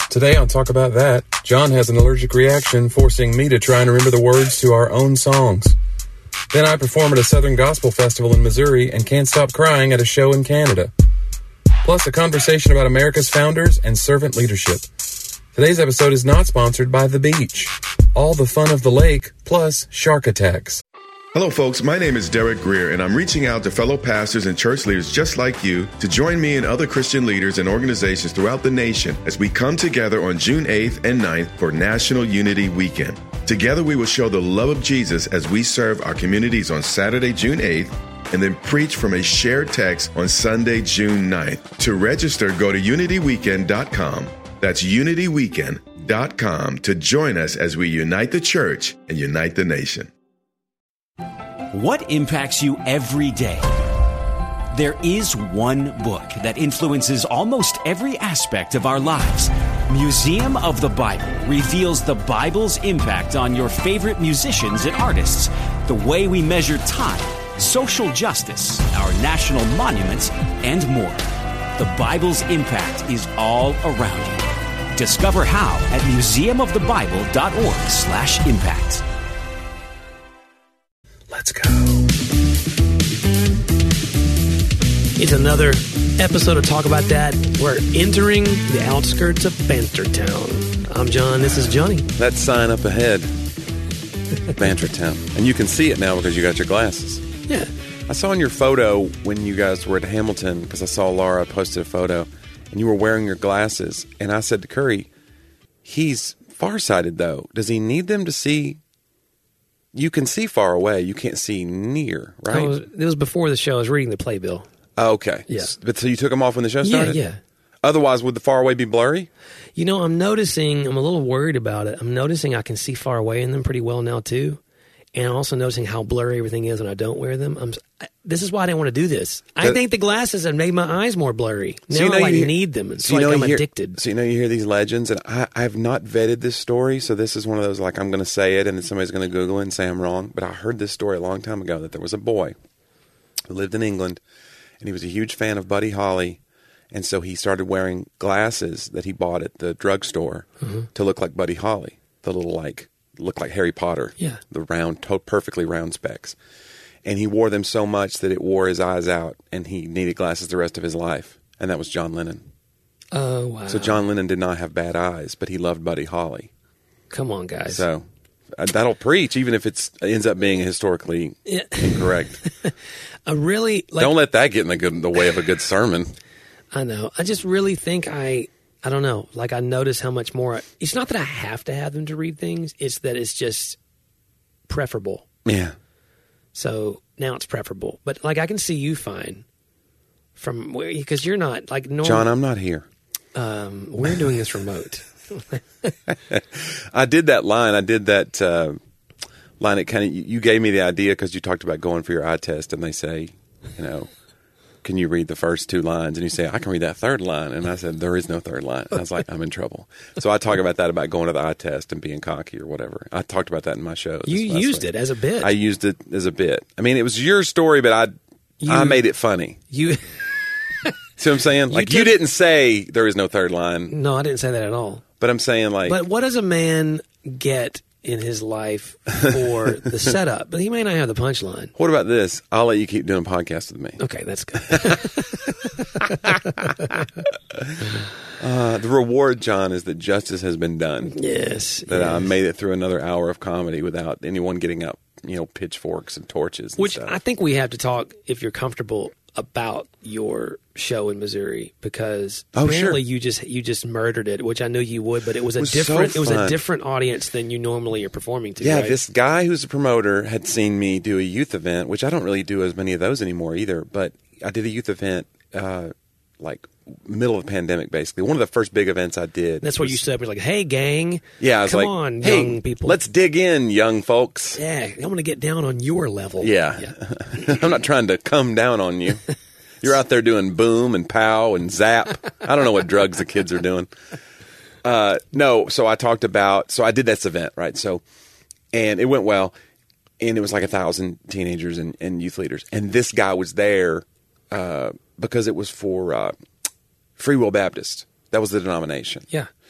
Today on Talk About That, John has an allergic reaction, forcing me to try and remember the words to our own songs. Then I perform at a Southern Gospel Festival in Missouri and can't stop crying at a show in Canada. Plus a conversation about America's founders and servant leadership. Today's episode is not sponsored by The Beach. All the fun of the lake, plus shark attacks. Hello, folks. My name is Derek Greer, and I'm reaching out to fellow pastors and church leaders just like you to join me and other Christian leaders and organizations throughout the nation as we come together on June 8th and 9th for National Unity Weekend. Together, we will show the love of Jesus as we serve our communities on Saturday, June 8th, and then preach from a shared text on Sunday, June 9th. To register, go to unityweekend.com. That's unityweekend.com to join us as we unite the church and unite the nation. What impacts you every day? There is one book that influences almost every aspect of our lives. Museum of the Bible reveals the Bible's impact on your favorite musicians and artists, the way we measure time, social justice, our national monuments, and more. The Bible's impact is all around you. Discover how at museumofthebible.org/impact. Let's go. It's another episode of Talk About That. We're entering the outskirts of Bantertown. I'm John. This is Johnny. That sign up ahead, Bantertown. And you can see it now because you got your glasses. Yeah. I saw in your photo when you guys were at Hamilton, because I saw Laura posted a photo, and you were wearing your glasses. And I said to Curry, he's farsighted, though. Does he need them to see? You can see far away. You can't see near, right? It was before the show. I was reading the playbill. Oh, okay. Yeah. But so you took them off when the show started? Yeah. Otherwise, would the far away be blurry? You know, I'm noticing, I'm a little worried about it. I'm noticing I can see far away in them pretty well now, too. And I'm also noticing how blurry everything is when I don't wear them. This is why I didn't want to do this. I think the glasses have made my eyes more blurry. Now I need them. It's like I'm addicted. So you hear these legends, and I have not vetted this story, so this is one of those, like, I'm going to say it, and then somebody's going to Google it and say I'm wrong. But I heard this story a long time ago that there was a boy who lived in England, and he was a huge fan of Buddy Holly, and so he started wearing glasses that he bought at the drugstore to look like Buddy Holly, the little, look like Harry Potter. Yeah. The round, perfectly round specs. And he wore them so much that it wore his eyes out, and he needed glasses the rest of his life. And that was John Lennon. Oh, wow. So John Lennon did not have bad eyes, but he loved Buddy Holly. Come on, guys. So that'll preach, even if it ends up being historically incorrect. Don't let that get in the way of a good sermon. I know. I just really think I don't know. Like, I notice how much more. It's not that I have to have them to read things. It's that it's just preferable. Yeah. So now it's preferable. But, like, I can see you fine from where, because you're not, like, normal. John, I'm not here. We're doing this remote. I did that line. I did that line. It kind of, you gave me the idea because you talked about going for your eye test, and they say, can you read the first two lines? And you say, I can read that third line. And I said, there is no third line. And I was like, I'm in trouble. So I talk about that, about going to the eye test and being cocky or whatever. I talked about that in my shows. You used it as a bit. I used it as a bit. I mean, it was your story, but I made it funny. You see what I'm saying? You didn't say there is no third line. No, I didn't say that at all. But I'm saying, But what does a man get in his life for the setup? But he may not have the punchline. What about this? I'll let you keep doing a podcast with me. Okay, that's good. The reward, John, is that justice has been done. Yes. That I made it through another hour of comedy without anyone getting out, pitchforks and torches. And Which stuff. I think we have to talk, if you're comfortable, about your show in Missouri, because apparently you just murdered it, which I knew you would, but it was a different audience than you normally are performing to. Yeah, right? This guy who's a promoter had seen me do a youth event, which I don't really do as many of those anymore either. But I did a youth event, middle of the pandemic, basically. One of the first big events I did. That's what you said. You're like, "Hey, gang, yeah, I was come like, on, hey, young people, let's dig in, young folks." Yeah, I'm going to get down on your level. Yeah. I'm not trying to come down on you. You're out there doing boom and pow and zap. I don't know what drugs the kids are doing. No, so I talked about, so I did this event, right? So, and it went well, and it was like 1,000 teenagers and youth leaders. And this guy was there because it was for Free Will Baptist. That was the denomination. Yeah.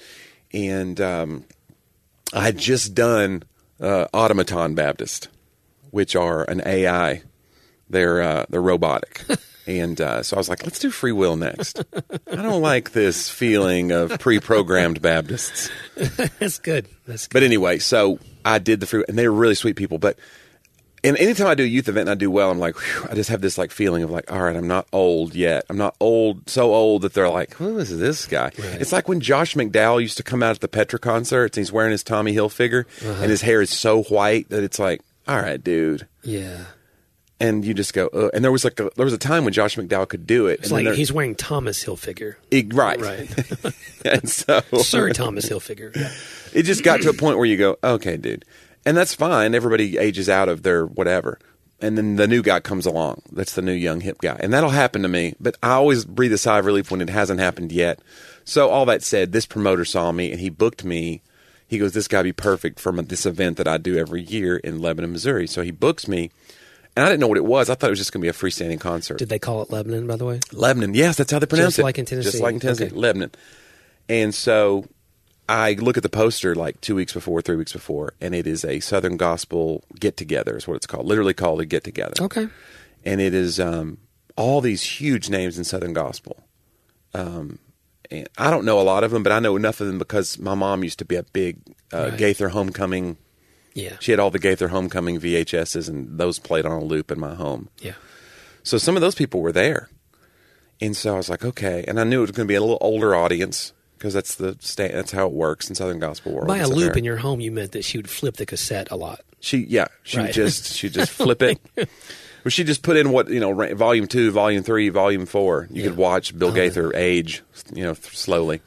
and I had just done Automaton Baptist, which are an AI. They're robotic. And so I was like, let's do Free Will next. I don't like this feeling of pre-programmed Baptists. That's good. But anyway, so I did the Free Will, and they were really sweet people. But and anytime I do a youth event and I do well, I'm like, whew, I just have this like feeling of like, all right, I'm not old yet. I'm not so old that they're like, who is this guy? Right. It's like when Josh McDowell used to come out at the Petra concerts and he's wearing his Tommy Hilfiger and his hair is so white that it's like, all right, dude. Yeah. And you just go, and there was a time when Josh McDowell could do it. It's like he's wearing Thomas Hilfiger. Right. And so Sir Thomas Hilfiger. Yeah. It just got to a point where you go, okay, dude. And that's fine. Everybody ages out of their whatever. And then the new guy comes along. That's the new young hip guy. And that'll happen to me. But I always breathe a sigh of relief when it hasn't happened yet. So all that said, this promoter saw me and he booked me. He goes, this guy be perfect for this event that I do every year in Lebanon, Missouri. So he books me. And I didn't know what it was. I thought it was just going to be a freestanding concert. Did they call it Lebanon, by the way? Lebanon, yes, that's how they pronounce it. Just like in Tennessee. Just like in Tennessee, okay. Lebanon. And so I look at the poster like 2 weeks before, 3 weeks before, and it is a Southern Gospel get-together is what it's called. Literally called a get-together. Okay. And it is all these huge names in Southern Gospel. And I don't know a lot of them, but I know enough of them because my mom used to be a big Gaither Homecoming. Yeah. She had all the Gaither Homecoming VHSs, and those played on a loop in my home. Yeah. So some of those people were there. And so I was like, okay. And I knew it was going to be a little older audience because that's how it works in Southern Gospel world. By a loop in your home, you meant that she would flip the cassette a lot. She'd just flip it. Well, she just put in volume 2, volume 3, volume 4. You could watch Bill Gaither age, slowly.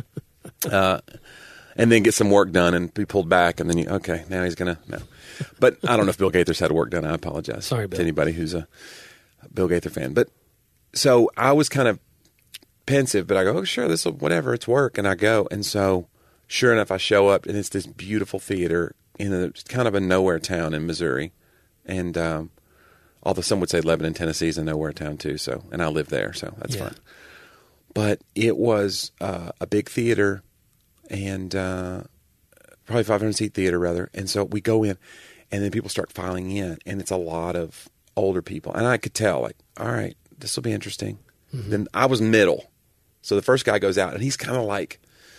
And then get some work done and be pulled back, and then now he's going to, no. But I don't know if Bill Gaither's had work done. I apologize. Sorry, Bill. To anybody who's a Bill Gaither fan. But so I was kind of pensive, but I go, oh, sure, whatever, it's work. And I go. And so sure enough, I show up, and it's this beautiful theater in kind of a nowhere town in Missouri. And although some would say Lebanon, Tennessee is a nowhere town too. So, and I live there, so that's fine. But it was a big theater. And probably 500-seat theater, rather. And so we go in, and then people start filing in, and it's a lot of older people. And I could tell, like, all right, this will be interesting. Mm-hmm. Then I was middle. So the first guy goes out, and he's kind of like,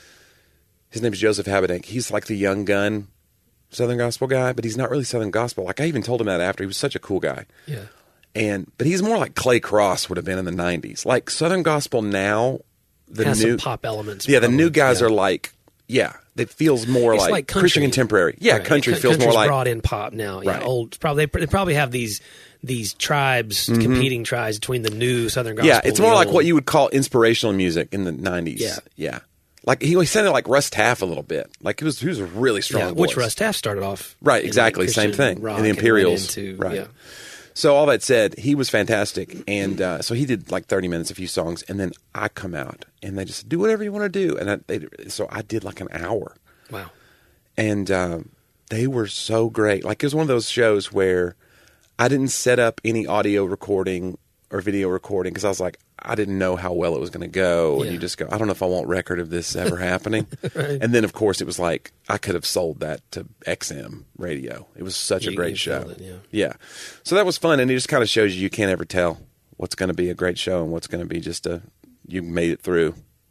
his name is Joseph Habedank. He's like the young gun Southern Gospel guy, but he's not really Southern Gospel. Like, I even told him that after. He was such a cool guy. Yeah. But he's more like Clay Cross would have been in the 90s. Like, Southern Gospel now, has some pop elements. Yeah, the new guys are like, it feels more like Christian contemporary. Yeah, country feels more like brought in pop now. Yeah, right. Old. They probably have these tribes, competing tribes between the new Southern Gospel. Yeah, it's more like what you would call inspirational music in the 90s. Yeah. Like he sounded like Russ Taff a little bit. Like he was a really strong voice. Which Russ Taff started off. Right, exactly, same thing. In the Imperials. Right. Yeah. So all that said, he was fantastic. And so he did like 30 minutes, a few songs. And then I come out and they just do whatever you want to do. And so I did like an hour. Wow. And they were so great. Like it was one of those shows where I didn't set up any audio recording or video recording because I was like, I didn't know how well it was going to go. And you just go, I don't know if I want record of this ever happening. Right. And then, of course, it was like I could have sold that to XM radio. It was such a great show. Yeah. So that was fun. And it just kind of shows you can't ever tell what's going to be a great show and what's going to be just you made it through.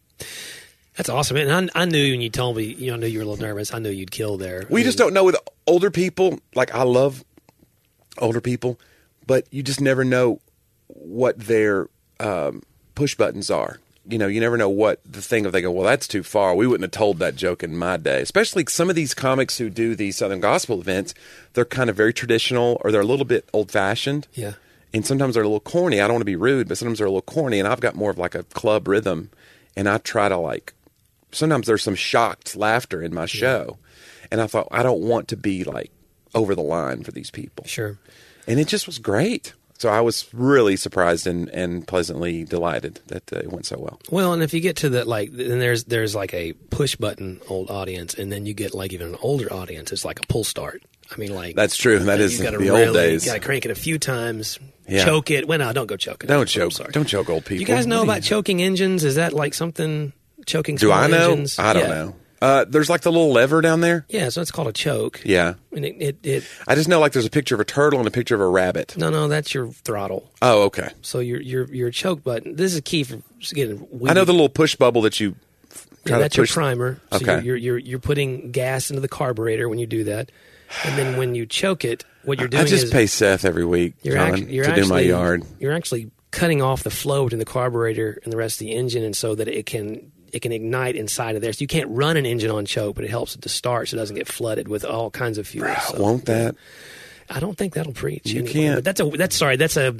That's awesome. And I knew when you told me, I knew you were a little nervous. I knew you'd kill there. We just don't know with older people. Like I love older people, but you just never know what their push buttons are. You never know what the thing if they go, well, that's too far. We wouldn't have told that joke in my day. Especially some of these comics who do these Southern Gospel events, they're kind of very traditional or they're a little bit old-fashioned. Yeah. And sometimes they're a little corny. I don't want to be rude, but sometimes they're a little corny. And I've got more of like a club rhythm. And I try to sometimes there's some shocked laughter in my show. And I thought, I don't want to be like over the line for these people. Sure. And it just was great. So I was really surprised and pleasantly delighted that it went so well. Well, and if you get to then there's like a push button old audience, and then you get like even an older audience. It's like a pull start. I mean, like that's true. That is the old days. You got to crank it a few times. Choke it. Well, no, don't go choke it. Don't choke. Don't choke old people. You guys know about choking engines? Is that like something choking? Do I know? Engines? I don't know. There's like the little lever down there. Yeah, so it's called a choke. Yeah. And it I just know like there's a picture of a turtle and a picture of a rabbit. No, that's your throttle. Oh, okay. So your choke button. This is key for getting. I know the little push bubble that you. That's your primer. So Okay. you're putting gas into the carburetor when you do that, and then when you choke it, what you're doing I just is pay Seth every week, John, to do my yard. You're actually cutting off the flow between the carburetor and the rest of the engine, and so that it can ignite inside of there. So you can't run an engine on choke, but it helps it to start so it doesn't get flooded with all kinds of fuel. So, Won't that? I don't think that'll preach. You anyway. can't. But that's a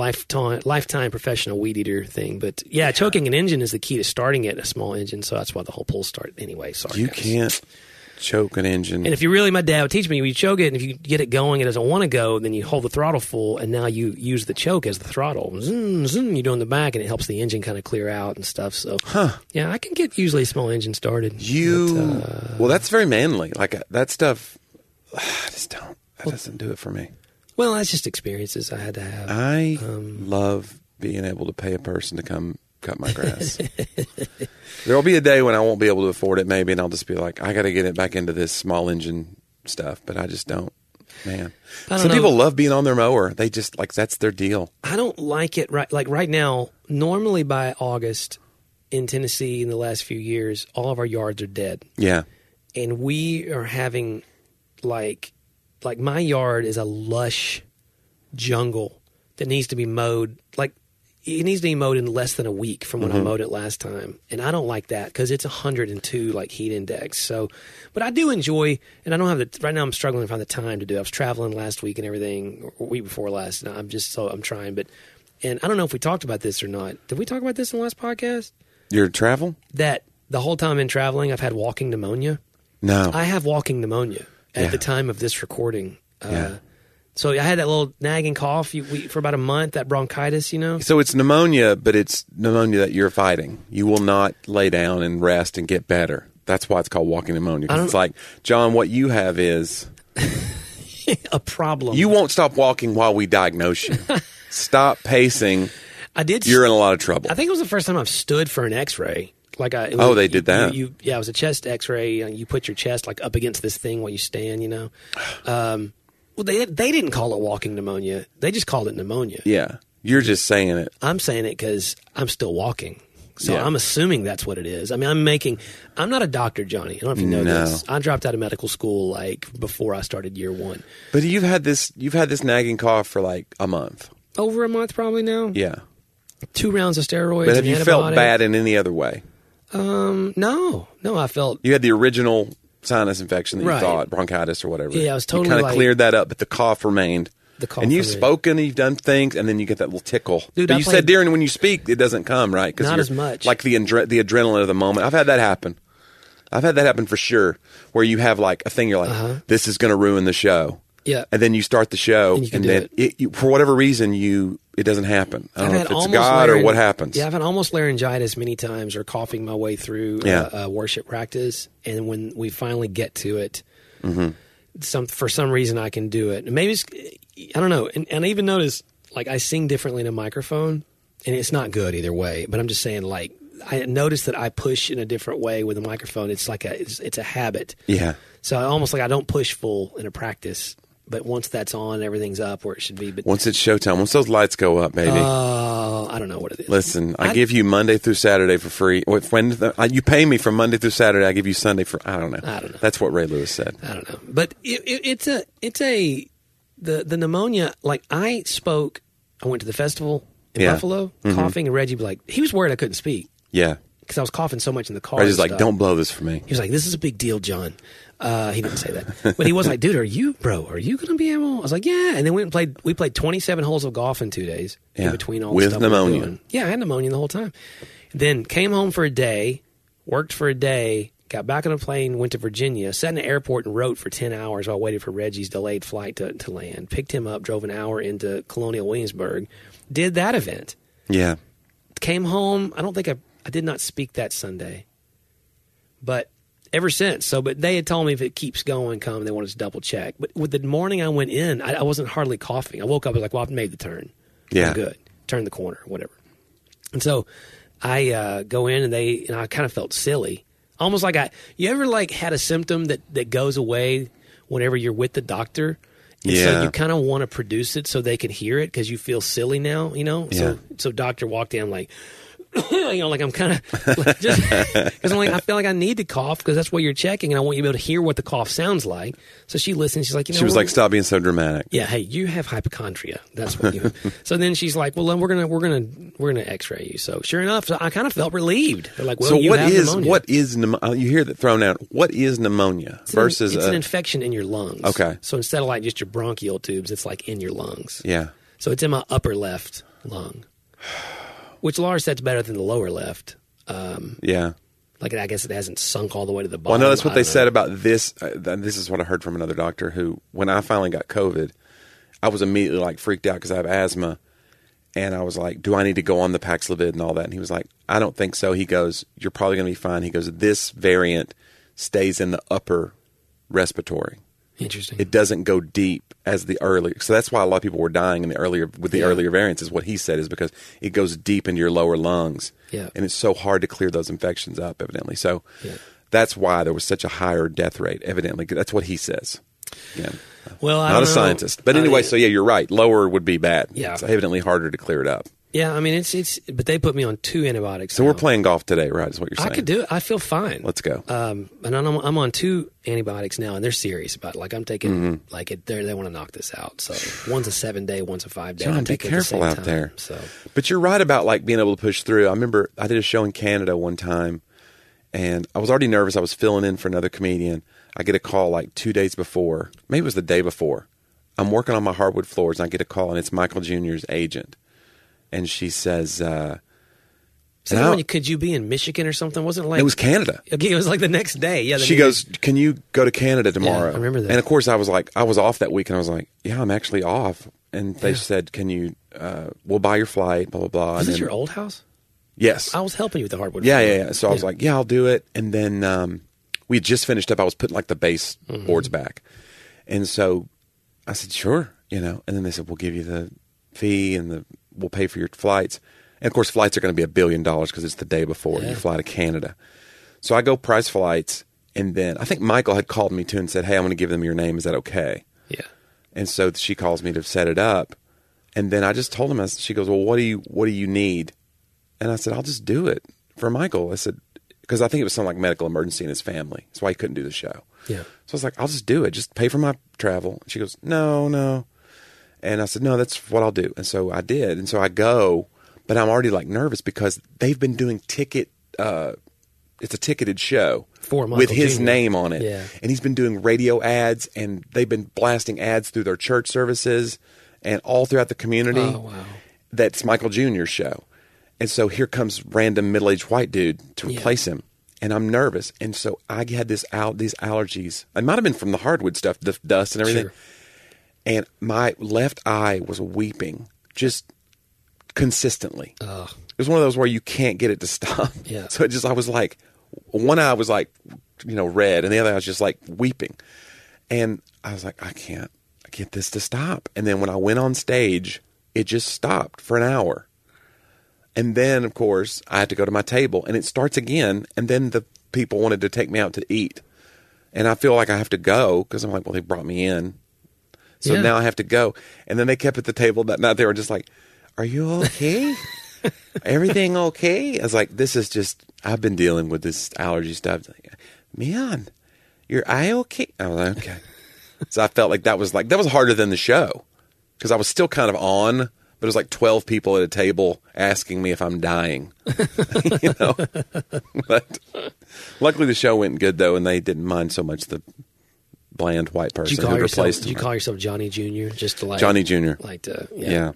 lifetime professional weed eater thing. But yeah, choking an engine is the key to starting it, a small engine. So that's why the whole pull start. Anyway, sorry. You guys. can't choke an engine. And if you really, my dad would teach me, you choke it, and if you get it going, it doesn't want to go, then you hold the throttle full, and now you use the choke as the throttle. Zoom, zoom, you do in the back, and it helps the engine kind of clear out and stuff. So, yeah, I can get usually a small engine started. Well, that's very manly. Like that stuff, I just don't. That doesn't do it for me. Well, that's just experiences I had to have. I love being able to pay a person to come cut my grass. There will be a day when I won't be able to afford it, maybe, and I'll just be like, I got to get it back into this small engine stuff, but I just don't. Man, some people love being on their mower. They just like that's their deal. I don't like it. Right now, normally by August in Tennessee in the last few years, all of our yards are dead. Yeah, and we are having like my yard is a lush jungle that needs to be mowed. Like it needs to be mowed in less than a week from when I mowed it last time, and I don't like that because it's 102 like heat index. So, but I do enjoy, and I don't have right now. I'm struggling to find the time to do it. I was traveling last week and everything, or week before last, and I'm trying. And I don't know if we talked about this or not. Did we talk about this in the last podcast? Your travel? That the whole time in traveling, I've had walking pneumonia. No, I have walking pneumonia at the time of this recording. So I had that little nagging cough for about a month, that bronchitis, So it's pneumonia, but it's pneumonia that you're fighting. You will not lay down and rest and get better. That's why it's called walking pneumonia. 'Cause it's like, John, what you have is a problem. You won't stop walking while we diagnose you. Stop pacing. You're in a lot of trouble. I think it was the first time I've stood for an X-ray. They did that. It was a chest X-ray. You put your chest like up against this thing while you stand. Well, they didn't call it walking pneumonia. They just called it pneumonia. Yeah, you're just saying it. I'm saying it because I'm still walking. So Yeah. I'm assuming that's what it is. I mean, I'm not a doctor, Johnny. I don't know if you know this. I dropped out of medical school like before I started year one. But you've had this nagging cough for like a month. Over a month probably now. Yeah. 2 rounds of steroids. But have an you felt antibiotic. bad in any other way? No, I felt. You had the original sinus infection that you Right. thought, bronchitis or whatever. Yeah, I was totally You kind of like- cleared that up, but the cough remained. The cough and you've remained. spoken, you've done things, and then you get that little tickle. Dude, but I you played- said, Darren, when you speak, it doesn't come, right? 'Cause Not you're- as much. Like the adrenaline of the moment. I've had that happen. I've had that happen for sure, where you have like a thing, you're like, this is going to ruin the show. Yeah. And then you start the show, And you can and do then for whatever reason, it doesn't happen. I don't I've know had if it's almost God or what happens. Yeah, I've had almost laryngitis many times, or coughing my way through worship practice. And when we finally get to it, for some reason I can do it. And maybe I don't know. And I even notice like I sing differently in a microphone, and it's not good either way. But I'm just saying, like I noticed that I push in a different way with a microphone. It's like it's a habit. Yeah. So almost like I don't push full in a practice. But once that's on, everything up where it should be. But Once it's showtime, once those lights go up, baby. I don't know what it is. Listen, I give you Monday through Saturday for free. You pay me from Monday through Saturday. I give you Sunday for I don't know. That's what Ray Lewis said. I don't know, but the pneumonia. Like I went to the festival in Buffalo, coughing, and Reggie was like, he was worried I couldn't speak Yeah. because I was coughing so much in the car. Reggie's and like, stuff. don't blow this for me. He was like, this is a big deal, John. He didn't say that, but he was like, dude, are you going to be able? I was like, yeah. And then we played 27 holes of golf in 2 days in between all With the stuff we were pneumonia. doing. Yeah, I had pneumonia the whole time. Then came home for a day, worked for a day, got back on a plane, went to Virginia, sat in the airport and wrote for 10 hours while I waited for Reggie's delayed flight to land. Picked him up, drove an hour into Colonial Williamsburg, did that event. Yeah. Came home. I don't think I did not speak that Sunday, but ever since. But they had told me if it keeps going, they want us to double check. But with the morning I went in, I wasn't hardly coughing. I woke up, I was like, well, I've made the turn. Yeah. I'm good. Turned the corner, whatever. And so I go in and I kind of felt silly. Almost like you ever like had a symptom that goes away whenever you're with the doctor? And so you kind of want to produce it so they can hear it because you feel silly now, you know? Yeah. So doctor walked in like, you know, like I'm kind of like, just because I'm like, I feel like I need to cough because that's what you're checking, and I want you to be able to hear what the cough sounds like. So she listens. She's like, you know, she was like, stop being so dramatic. Yeah, hey, you have hypochondria. That's what you. So then she's like, well, then we're gonna X-ray you. So sure enough, so I kind of felt relieved. They're like, well, so you have pneumonia. what is you hear that thrown out? What is pneumonia versus it's an infection in your lungs. Okay. So instead of like just your bronchial tubes, it's like in your lungs. Yeah. So it's in my upper left lung. Which Laura said's better than the lower left. Yeah. Like, I guess it hasn't sunk all the way to the bottom. Well, no, that's what they said about this. This is what I heard from another doctor who, when I finally got COVID, I was immediately like freaked out because I have asthma. And I was like, do I need to go on the Paxlovid and all that? And he was like, I don't think so. He goes, you're probably going to be fine. He goes, this variant stays in the upper respiratory. Interesting. It doesn't go deep as the earlier. So that's why a lot of people were dying in the earlier variants, is what he said, is because it goes deep into your lower lungs. Yeah. And it's so hard to clear those infections up, evidently. So that's why there was such a higher death rate, evidently. That's what he says. Yeah. Well, I not don't a know. scientist. But anyway, so yeah, you're right. Lower would be bad. Yeah. It's evidently harder to clear it up. Yeah, I mean, it's but they put me on 2 antibiotics. So now. we're playing golf today, right, is what you're saying? I could do it. I feel fine. Let's go. And I'm on 2 antibiotics now, and they're serious about it. Like, I'm taking, they want to knock this out. So one's a 7-day, one's a 5-day. John, be careful out there. So. But you're right about, like, being able to push through. I remember I did a show in Canada one time, and I was already nervous. I was filling in for another comedian. I get a call, like, 2 days before. Maybe it was the day before. I'm working on my hardwood floors, and I get a call, and it's Michael Jr.'s agent. And she says, could you be in Michigan or something? Wasn't it like it was Canada. Okay, it was like the next day. Yeah. She goes, can you go to Canada tomorrow? Yeah, I remember that. And of course I was off that week, and I was like, yeah, I'm actually off. And they said, can you, we'll buy your flight, blah, blah, blah. Was this your old house? Yes. I was helping you with the hardwood. Yeah. So I was like, yeah, I'll do it. And then we had just finished up. I was putting like the base boards back. And so I said, sure, And then they said, we'll give you the fee and we'll pay for your flights. And of course, flights are going to be $1 billion because it's the day before you fly to Canada. So I go price flights, and then I think Michael had called me too and said, hey, I'm going to give them your name. Is that okay? Yeah. And so she calls me to set it up. And then I just told him, she goes, well, what do you need? And I said, I'll just do it for Michael. I said, because I think it was some like medical emergency in his family. That's why he couldn't do the show. Yeah. So I was like, I'll just do it. Just pay for my travel. And she goes, no. And I said, no, that's what I'll do. And so I did. And so I go, but I'm already like nervous because they've been doing it's a ticketed show for Michael with his Jr. name on it. Yeah. And he's been doing radio ads, and they've been blasting ads through their church services and all throughout the community. Oh, wow. That's Michael Jr.'s show. And so here comes random middle-aged white dude to replace him. And I'm nervous. And so I had these allergies. It might have been from the hardwood stuff, the dust and everything. Sure. And my left eye was weeping just consistently. Ugh. It was one of those where you can't get it to stop. Yeah. So I was like, one eye was like, red, and the other eye was just like weeping. And I was like, I can't get this to stop. And then when I went on stage, it just stopped for an hour. And then, of course, I had to go to my table, and it starts again. And then the people wanted to take me out to eat. And I feel like I have to go because I'm like, well, they brought me in. So now I have to go. And then they kept at the table that night. They were just like, are you okay? Everything okay? I was like, I've been dealing with this allergy stuff. Like, man, your eye okay? I was like, okay. So I felt like that was harder than the show because I was still kind of on, but it was like 12 people at a table asking me if I'm dying. But luckily the show went good though, and they didn't mind so much the bland white person who replaced him. Did you call yourself Johnny Jr.? Just to like Johnny Jr. Like to Yeah.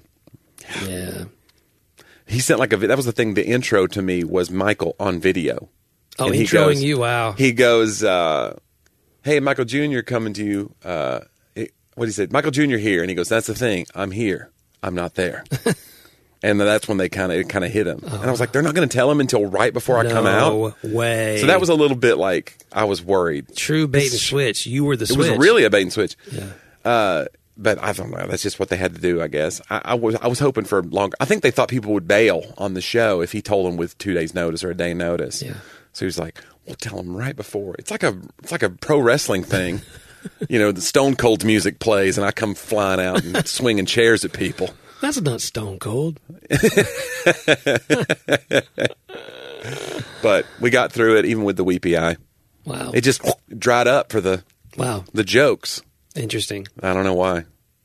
He sent that was the thing. The intro to me was Michael on video. Oh, and introing you! Wow. He goes, "Hey, Michael Jr. coming to you." What did he say? Michael Jr. here, and he goes, "That's the thing. I'm here. I'm not there." And that's when it kind of hit him. And I was like, "They're not going to tell him until right before I come out." No way. So that was a little bit like I was worried. True bait and switch. You were the switch. It was really a bait and switch. Yeah. But I don't know. That's just what they had to do, I guess. I was hoping for longer. I think they thought people would bail on the show if he told them with 2 days' notice or a day notice. Yeah. So he was like, we'll tell them right before. It's like a pro wrestling thing. You know, the Stone Cold music plays, and I come flying out and swinging chairs at people. That's not Stone Cold. But we got through it, even with the weepy eye. Wow. It just dried up for the jokes. Interesting. I don't know why.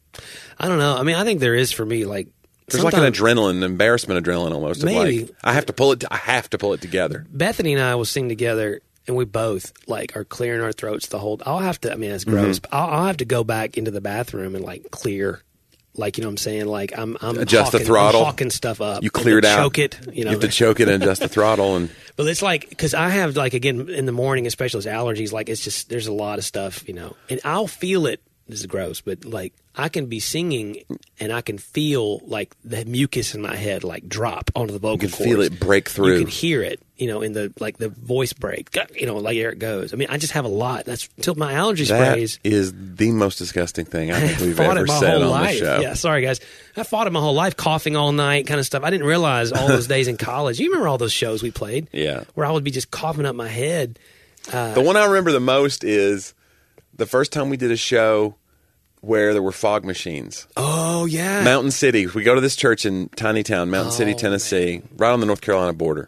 I don't know. I mean, I think there is for me, like, there's like an embarrassment adrenaline almost. Maybe. Of like, I have to pull it together. Bethany and I will sing together, and we both like are clearing our throats the whole. I'll have to. I mean, it's gross. But I'll have to go back into the bathroom and like clear. Like, you know what I'm saying? Like I'm adjust the throttle. I'm hawking stuff up. You cleared out. Choke it. You know, you have to choke it and adjust the throttle. And but it's like, because I have, like, again, in the morning, especially as allergies, like, it's just, there's a lot of stuff, you know, and I'll feel it. This is gross, but like I can be singing and I can feel like the mucus in my head like drop onto the vocal cords. You can feel it break through. You can hear it, you know, in the like the voice break, you know, like there it goes. I mean, I just have a lot. That's until my allergy sprays. That is the most disgusting thing I think we've fought ever it my said whole on life. the show. Yeah, sorry guys. I fought it my whole life, coughing all night, kind of stuff. I didn't realize all those days in college. You remember all those shows we played? Yeah, where I would be just coughing up my head. The one I remember the most is the first time we did a show where there were fog machines. Oh, yeah. Mountain City. We go to this church in tiny town, Mountain City, Tennessee, right on the North Carolina border.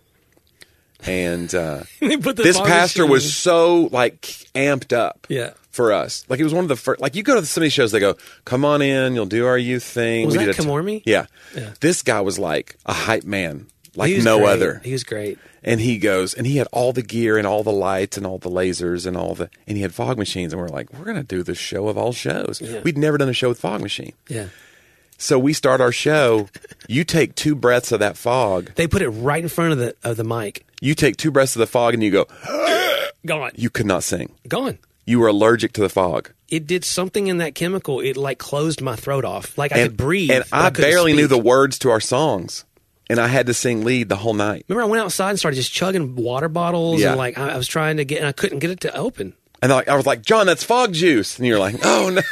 And this pastor was so, like, amped up for us. Like, it was one of the first. Like, you go to some of these shows, they go, come on in, you'll do our youth thing. Was that Kamormi? Yeah. This guy was like a hype man, like no other. He was great. And he goes, and he had all the gear and all the lights and all the lasers and and he had fog machines. And we're like, we're going to do the show of all shows. Yeah. We'd never done a show with fog machine. Yeah. So we start our show. You take 2 breaths of that fog. They put it right in front of the mic. You take 2 breaths of the fog and you go, gone. You could not sing. Gone. You were allergic to the fog. It did something in that chemical. It like closed my throat off. Like I could breathe. And I barely knew the words to our songs. And I had to sing lead the whole night. Remember, I went outside and started just chugging water bottles, and like I was trying to get, and I couldn't get it to open. And I was like, John, that's fog juice. And you're like, oh, no.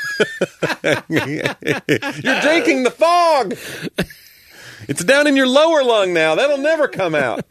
You're drinking the fog. It's down in your lower lung now. That'll never come out.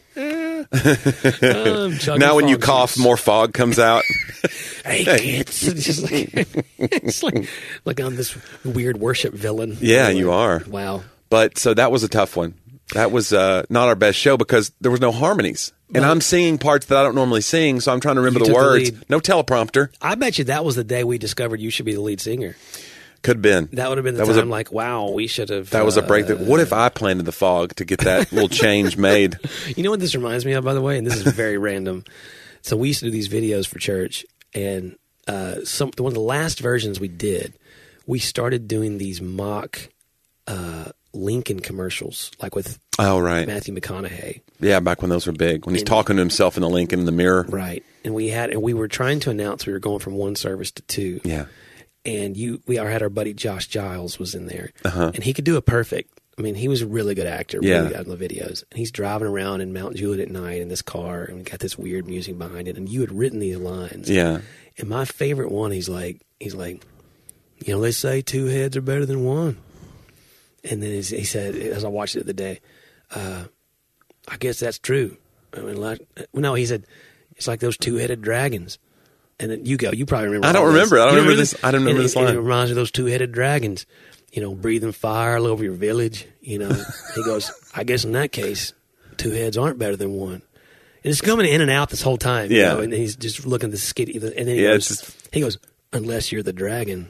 Now when you cough, more fog comes out. Hey, kids. It's like I'm this weird worship villain. Yeah, you are. Wow. But so that was a tough one. That was not our best show because there was no harmonies. And I'm singing parts that I don't normally sing, so I'm trying to remember the words. No teleprompter. I bet you that was the day we discovered you should be the lead singer. Could have been. That would have been the time, like, wow, we should have. That was a breakthrough. What if I planted the fog to get that little change made? You know what this reminds me of, by the way? And this is very random. So we used to do these videos for church, and one of the last versions we did, we started doing these mock Lincoln commercials, like with Matthew McConaughey. Yeah, back when those were big. When he's talking to himself in the Lincoln in the mirror. Right. And we were trying to announce we were going from 1 service to 2. Yeah. And we had our buddy Josh Giles was in there. And he could do it perfect. I mean, he was a really good actor, really good in the videos. And he's driving around in Mount Juliet at night in this car, and we got this weird music behind it. And you had written these lines. Yeah. And my favorite one, he's like, you know, they say 2 heads are better than 1. And then he said, as I watched it the other day, I guess that's true. I mean, no, he said, it's like those 2-headed dragons. And then you probably remember. I don't remember. I don't remember this. I don't remember this line. It reminds me of those 2-headed dragons, you know, breathing fire all over your village. You know, he goes, I guess in that case, 2 heads aren't better than 1. And it's coming in and out this whole time. Yeah. You know, and he's just looking at the skitty. And then he goes, unless you're the dragon.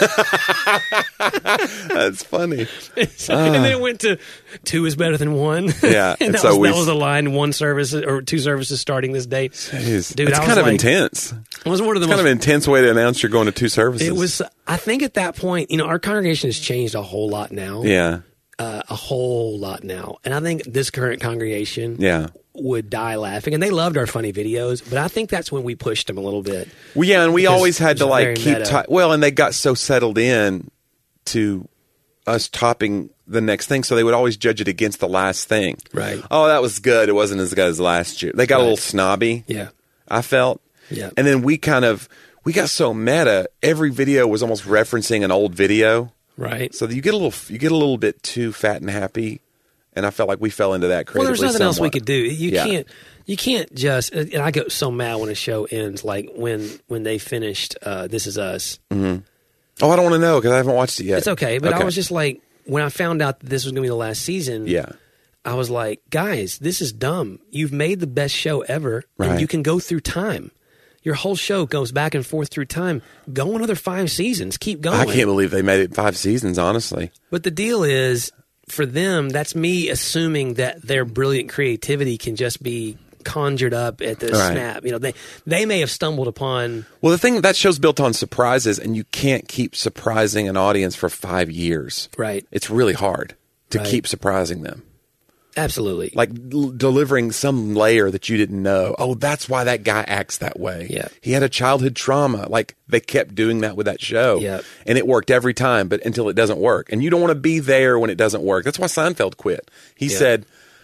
That's funny. And then it went to 2 is better than 1. Yeah. And that was the line, 1 service or 2 services starting this day. Jeez. Dude, it's kind of intense. It was one of the kind of intense way to announce you're going to 2 services. It was, I think at that point, you know, our congregation has changed a whole lot now. Yeah. A whole lot now. And I think this current congregation would die laughing. And they loved our funny videos, but I think that's when we pushed them a little bit. Well, yeah, and we always had to like keep well, and they got so settled in to us topping the next thing, so they would always judge it against the last thing. Right. Oh, that was good. It wasn't as good as last year. They got a little snobby. Yeah. I felt. Yeah. And then we got so meta. Every video was almost referencing an old video. Right. So you get a little bit too fat and happy. And I felt like we fell into that creatively. Well, there's nothing else we somewhat. could do. You can't just, and I get so mad when a show ends, like when they finished This Is Us. Mm-hmm. Oh, I don't want to know because I haven't watched it yet. It's okay, but I was just like, when I found out that this was going to be the last season, I was like, guys, this is dumb. You've made the best show ever, and you can go through time. Your whole show goes back and forth through time. Go another 5 seasons. Keep going. I can't believe they made it 5 seasons, honestly. But the deal is, for them, that's me assuming that their brilliant creativity can just be conjured up at the snap. You know, they may have stumbled upon. Well, the thing, that show's built on surprises, and you can't keep surprising an audience for 5 years. Right. It's really hard to keep surprising them. Absolutely. Like delivering some layer that you didn't know. Oh, that's why that guy acts that way. Yeah. He had a childhood trauma. Like, they kept doing that with that show. Yeah. And it worked every time, but until it doesn't work. And you don't want to be there when it doesn't work. That's why Seinfeld quit. He said,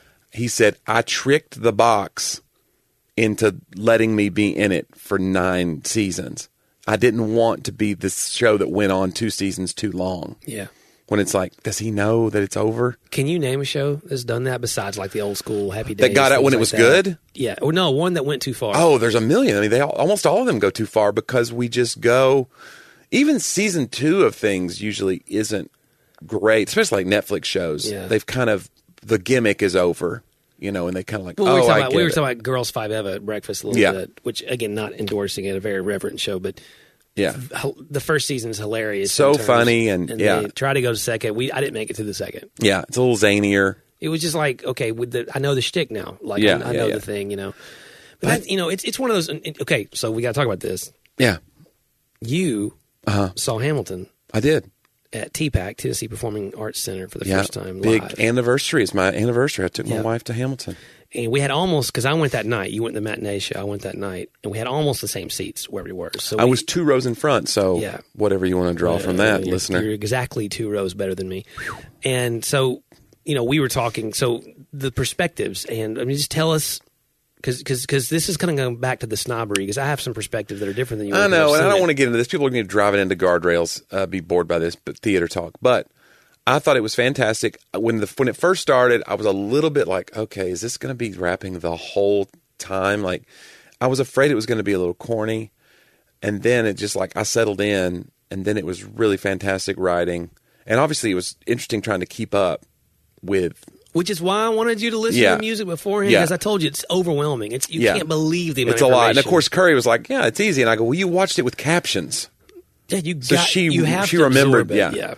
I tricked the box into letting me be in it for 9 seasons. I didn't want to be this show that went on 2 seasons too long. Yeah. When it's like, does he know that it's over? Can you name a show that's done that besides like the old school Happy Days? That got out when it was good? Yeah. Or no, one that went too far. Oh, there's a million. I mean, almost all of them go too far because we just go. Even season 2 of things usually isn't great, especially like Netflix shows. Yeah. They've kind of, the gimmick is over, you know, and they kind of like, well, we were it. talking about Girls 5 Eva at breakfast a little bit, which, again, not endorsing it, a very reverent show, but yeah, the first season is hilarious. So funny, and they try to go to second. I didn't make it to the second. Yeah, it's a little zanier. It was just like, okay, I know the shtick now. Like, I know the thing, you know. But it's one of those. Okay, so we got to talk about this. Yeah, you saw Hamilton. I did at TPAC, Tennessee Performing Arts Center, for the first time. Big live. Anniversary. It's my anniversary. I took my wife to Hamilton. And we had almost, because I went that night. You went to the matinee show. I went that night. And we had almost the same seats where we were. So I was 2 rows in front. So whatever you want to draw from that, listener. You're exactly 2 rows better than me. And so, we were talking. So the perspectives. And I mean, just tell us, because this is kind of going back to the snobbery, because I have some perspectives that are different than you. I know, and I don't want to get into this. People are going to drive it into guardrails, be bored by this, but theater talk. But I thought it was fantastic. When it first started, I was a little bit like, okay, is this going to be rapping the whole time? Like, I was afraid it was going to be a little corny. And then it just like, I settled in, and then it was really fantastic writing. And obviously it was interesting trying to keep up with... Which is why I wanted you to listen to the music beforehand, because I told you it's overwhelming. You can't believe the amount of information. It's a lot. And of course, Curry was like, yeah, it's easy. And I go, well, you watched it with captions. Yeah, you have to remembered. Yeah.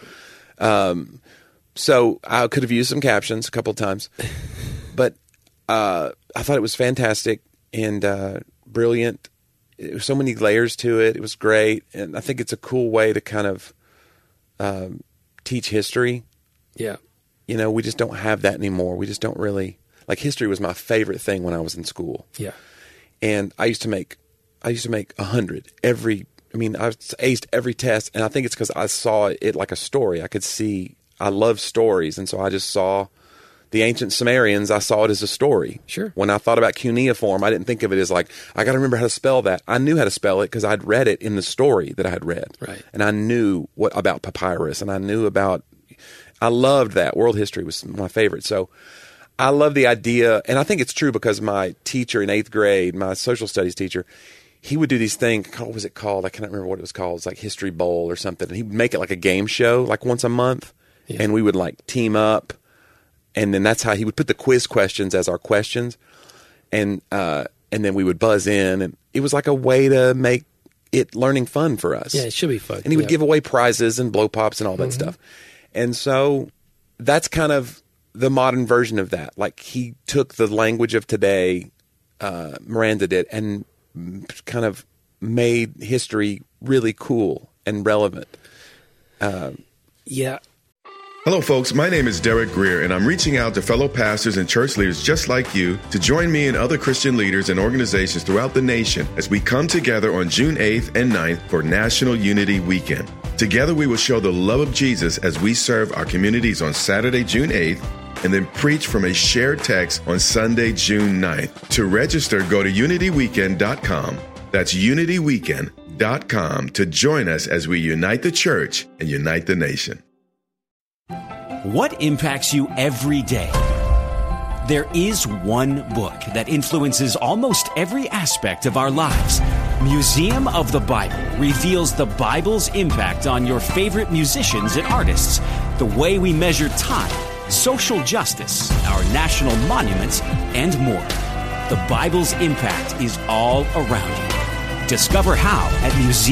So I could have used some captions a couple of times, but I thought it was fantastic and brilliant. There was so many layers to it. It was great, and I think it's a cool way to kind of teach history. Yeah, we just don't have that anymore. We just don't really like history. Was my favorite thing when I was in school. Yeah, and I used to make 100 every. I mean, I aced every test, and I think it's because I saw it like a story. I could see. I love stories, and so I just saw the ancient Sumerians. I saw it as a story. Sure. When I thought about cuneiform, I didn't think of it as like, I got to remember how to spell that. I knew how to spell it because I'd read it in the story that I had read. Right. And I knew about papyrus, and I knew about, I loved that. World history was my favorite. So I love the idea, and I think it's true because my teacher in 8th grade, my social studies teacher, he would do these things. What was it called? I can't remember what it was called. It was like History Bowl or something. And he would make it like a game show, like once a month. Yeah. And we would like team up, and then that's how he would put the quiz questions as our questions, and then we would buzz in, and it was like a way to make it learning fun for us. Yeah, it should be fun. And he would give away prizes and blow pops and all that stuff, and so that's kind of the modern version of that. Like he took the language of today, Miranda did, and kind of made history really cool and relevant. Yeah. Hello, folks. My name is Derek Greer, and I'm reaching out to fellow pastors and church leaders just like you to join me and other Christian leaders and organizations throughout the nation as we come together on June 8th and 9th for National Unity Weekend. Together, we will show the love of Jesus as we serve our communities on Saturday, June 8th, and then preach from a shared text on Sunday, June 9th. To register, go to unityweekend.com. That's unityweekend.com to join us as we unite the church and unite the nation. What impacts you every day? There is one book that influences almost every aspect of our lives. Museum of the Bible reveals the Bible's impact on your favorite musicians and artists, the way we measure time, social justice, our national monuments, and more. The Bible's impact is all around you. Discover how at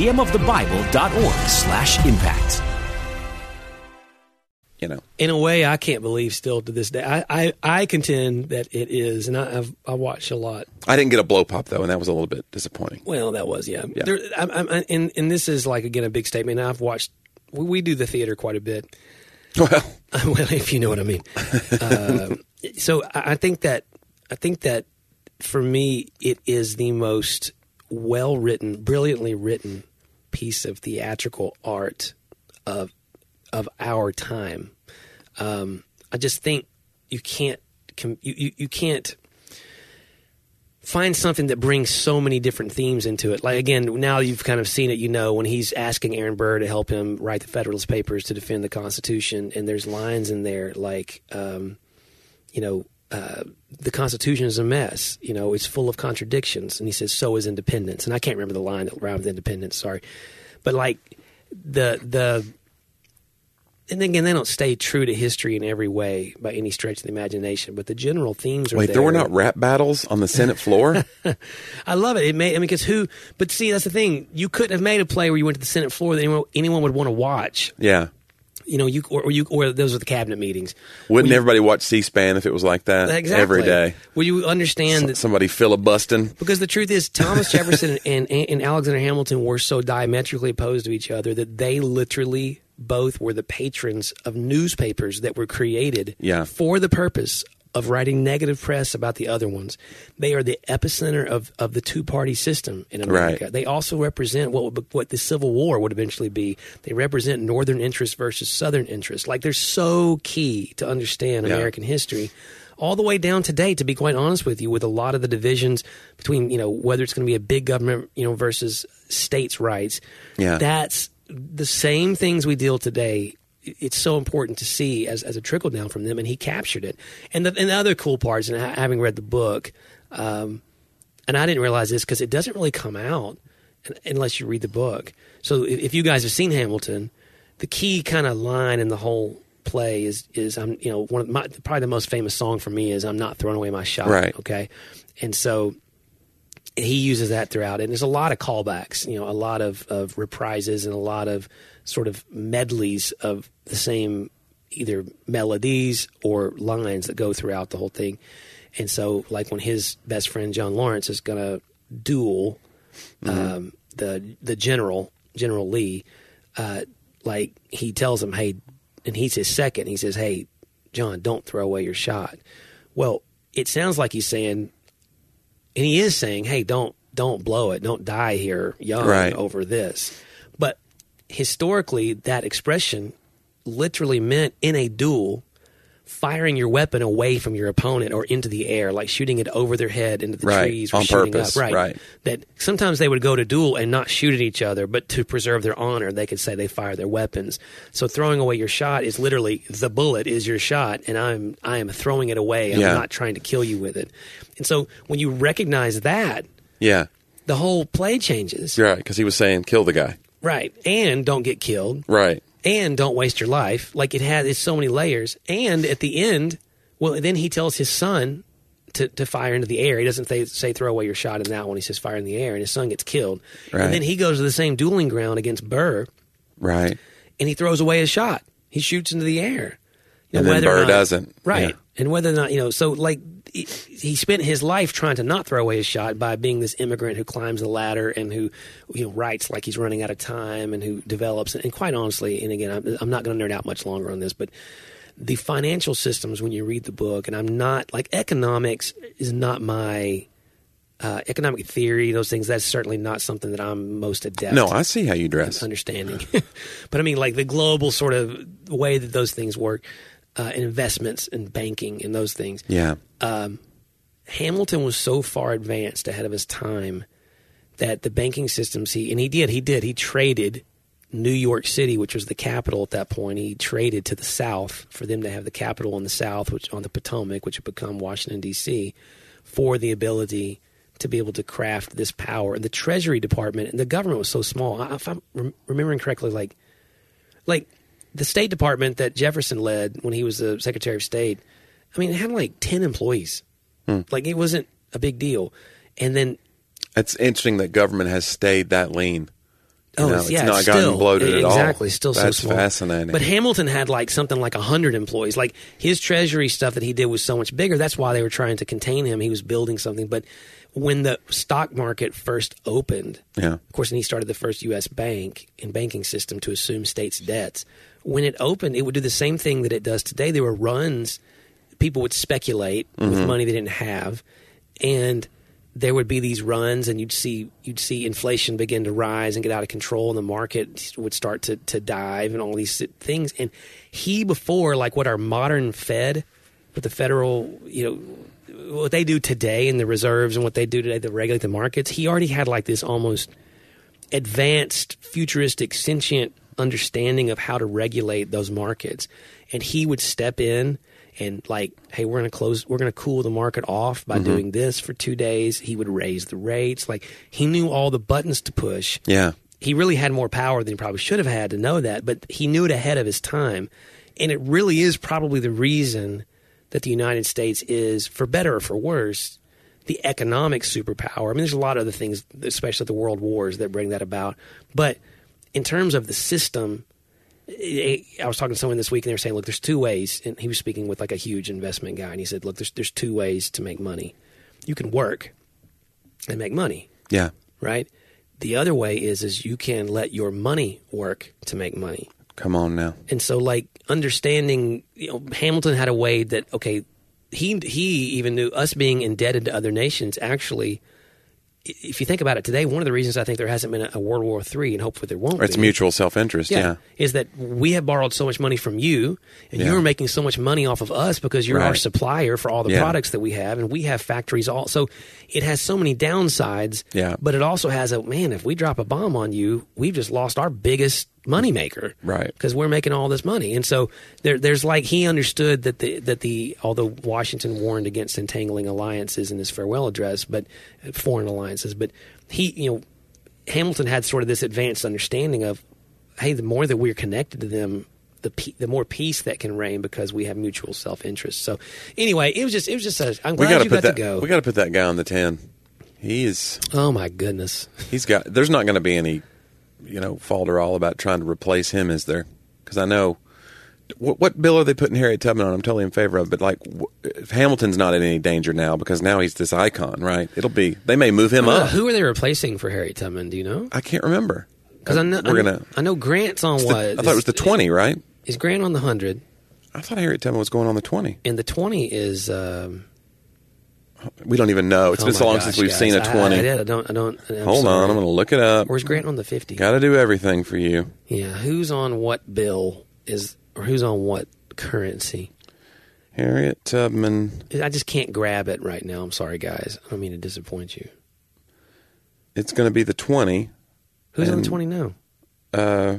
museumofthebible.org/impact. In a way, I can't believe still to this day. I contend that it is, and I watched a lot. I didn't get a blow pop, though, and that was a little bit disappointing. Well, that was, yeah. And this is, like, again, a big statement. I've watched, we do the theater quite a bit. Well, if you know what I mean. So I think that for me, it is the most well-written, brilliantly written piece of theatrical art of our time. I just think you can't find something that brings so many different themes into it. Like, again, now you've kind of seen it, when he's asking Aaron Burr to help him write the Federalist Papers to defend the Constitution, and there's lines in there like, the Constitution is a mess. It's full of contradictions. And he says, so is independence. And I can't remember the line that rhymed with independence, sorry. But like and again, they don't stay true to history in every way by any stretch of the imagination, but the general themes are there. Wait, there were not rap battles on the Senate floor? I love it. But see, that's the thing. You couldn't have made a play where you went to the Senate floor that anyone would want to watch. Yeah. Or those are the cabinet meetings. Wouldn't everybody watch C-SPAN if it was like that? Exactly. Every day? Will you understand that somebody filibustering? Because the truth is, Thomas Jefferson and Alexander Hamilton were so diametrically opposed to each other that they literally both were the patrons of newspapers that were created for the purpose of writing negative press about the other ones. They are the epicenter of the two-party system in America. Right. They also represent what the Civil War would eventually be. They represent Northern interest versus Southern interest. Like, they're so key to understand American history, all the way down to date, to be quite honest with you, with a lot of the divisions between, whether it's going to be a big government, versus states' rights. Yeah. That's the same things we deal today. It's so important to see as a trickle down from them, and he captured it. And the other cool parts, and having read the book, and I didn't realize this because it doesn't really come out unless you read the book. So if you guys have seen Hamilton, the key kind of line in the whole play is I'm one of probably the most famous song for me is "I'm not throwing away my shot." Right. Okay, and so he uses that throughout, and there's a lot of callbacks, a lot of reprises and a lot of sort of medleys of the same either melodies or lines that go throughout the whole thing. And so, like, when his best friend John Lawrence is going to duel the General Lee, like, he tells him, hey, and he's his second, he says, hey, John, don't throw away your shot. Well, it sounds like he's saying, and he is saying, hey, don't blow it. Don't die here young over this. But historically, that expression literally meant in a duel, firing your weapon away from your opponent or into the air, like shooting it over their head into the trees or on shooting purpose. Up. Right. That sometimes they would go to duel and not shoot at each other, but to preserve their honor, they could say they fire their weapons. So throwing away your shot is literally the bullet is your shot, and I am throwing it away. I'm not trying to kill you with it. And so when you recognize that, the whole play changes. Right, because he was saying kill the guy. Right, and don't get killed. Right. And don't waste your life. Like, it's so many layers. And at the end, well, then he tells his son to fire into the air. He doesn't say throw away your shot in that one. He says fire in the air, and his son gets killed. Right. And then he goes to the same dueling ground against Burr. Right. And he throws away his shot. He shoots into the air. And then Burr doesn't. Right. Yeah. And whether or not, so like he spent his life trying to not throw away his shot by being this immigrant who climbs the ladder and who writes like he's running out of time and who develops. And quite honestly, and again, I'm not going to nerd out much longer on this, but the financial systems when you read the book, and I'm not, like, economics is not my economic theory, those things, that's certainly not something that I'm most adept. No, I see how you dress. Understanding. But I mean, like, the global sort of way that those things work. Investments and banking and those things. Yeah. Hamilton was so far advanced ahead of his time that the banking systems he traded New York City, which was the capital at that point, he traded to the South for them to have the capital in the South, which on the Potomac, which had become Washington, D.C., for the ability to be able to craft this power. And the Treasury Department and the government was so small. If I'm remembering correctly, like the State Department that Jefferson led when he was the Secretary of State, I mean, it had like 10 employees. Like, it wasn't a big deal. And then... It's interesting that government has stayed that lean. It's not gotten bloated at all. Exactly, still so small. That's fascinating. But Hamilton had like something like 100 employees. Like, his Treasury stuff that he did was so much bigger. That's why they were trying to contain him. He was building something. But when the stock market first opened, of course, and he started the first U.S. bank and banking system to assume states' debts. When it opened, it would do the same thing that it does today. There were runs. People would speculate with money they didn't have, and there would be these runs, and you'd see inflation begin to rise and get out of control, and the market would start to dive and all these things. And he, before, like what our modern Fed, with the federal, what they do today in the reserves and what they do today to regulate the markets, he already had like this almost advanced, futuristic, sentient understanding of how to regulate those markets. And he would step in and like, hey, we're going to cool the market off by doing this for 2 days. He would raise the rates. Like, he knew all the buttons to push. Yeah. He really had more power than he probably should have had to know that, but he knew it ahead of his time. And it really is probably the reason that the United States is, for better or for worse, the economic superpower. I mean, there's a lot of other things, especially the world wars, that bring that about. But in terms of the system, I was talking to someone this week, and they were saying, look, there's two ways. And he was speaking with like a huge investment guy, and he said, look, there's two ways to make money. You can work and make money. Yeah. Right? The other way is you can let your money work to make money. Come on now. And so, like, understanding, Hamilton had a way that, okay, he even knew us being indebted to other nations. Actually, if you think about it today, one of the reasons I think there hasn't been a World War III, and hopefully there won't be. It's mutual self-interest, is that we have borrowed so much money from you, and you're making so much money off of us because you're our supplier for all the products that we have, and we have factories all. So it has so many downsides, but it also has if we drop a bomb on you, we've just lost our biggest moneymaker, right? Because we're making all this money. And so there's like, he understood that although Washington warned against entangling alliances in his farewell address, but foreign alliances, but Hamilton had sort of this advanced understanding of, hey, the more that we're connected to them, the more peace that can reign because we have mutual self-interest. So anyway, it was just I'm glad you got to go. We got to put that guy on the 10. He is. Oh my goodness. There's not going to be any falderall about trying to replace him, is there? Because I know what bill are they putting Harriet Tubman on? I'm totally in favor of, but like, if Hamilton's not in any danger now because now he's this icon, right? They may move him up. Who are they replacing for Harriet Tubman? Do you know? I can't remember. Because I know Grant's on what? I thought it was the 20, right? Is Grant on the 100? I thought Harriet Tubman was going on the 20. And the 20 is. We don't even know. It's been so long since we've seen a 20. I don't. Hold on, I'm going to look it up. Where's Grant on the 50? Got to do everything for you. Yeah, who's on what bill or who's on what currency? Harriet Tubman. I just can't grab it right now. I'm sorry, guys. I don't mean to disappoint you. It's going to be the 20. Who's on the 20 now? Are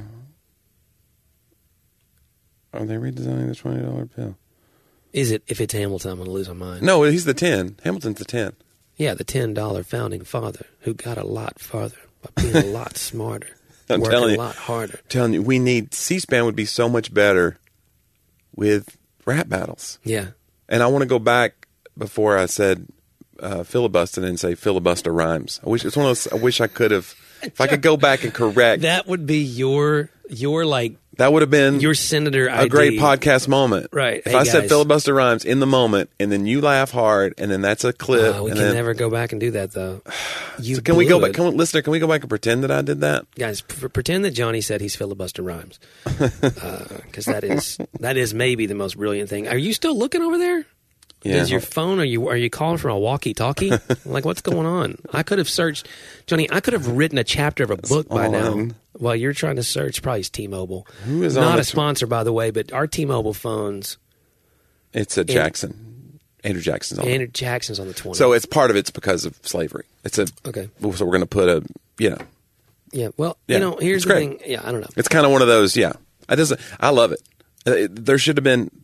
they redesigning the $20 bill? Is it? If it's Hamilton, I'm going to lose my mind. No, he's the 10. Hamilton's the 10. Yeah, the $10 founding father who got a lot farther by being a lot smarter, working a lot harder. I'm telling you, C-SPAN would be so much better with rap battles. Yeah. And I want to go back before I said filibuster and say filibuster rhymes. I wish I could have. If I could go back and correct. That would be your like. That would have been your senator a great podcast moment. Right. If I said filibuster rhymes in the moment, and then you laugh hard, and then that's a clip. We can never go back and do that, though. So can we go back? Listener, can we go back and pretend that I did that? Guys, pretend that Johnny said he's filibuster rhymes. Because that is maybe the most brilliant thing. Are you still looking over there? Yeah. Is your phone, are you calling from a walkie-talkie? Like, what's going on? I could have searched, Johnny, I could have written a chapter of a book by now. While you're trying to search, probably it's T-Mobile. Who is not a sponsor, by the way, but our T-Mobile phones. It's a Jackson. Andrew Jackson's on. Andrew Jackson's on the 20. So it's part of it's because of slavery. Okay. So we're going to put Yeah. Well, Yeah, here's it's the great. thing. Yeah, I don't know. It's kind of one of those. Yeah, I love it. There should have been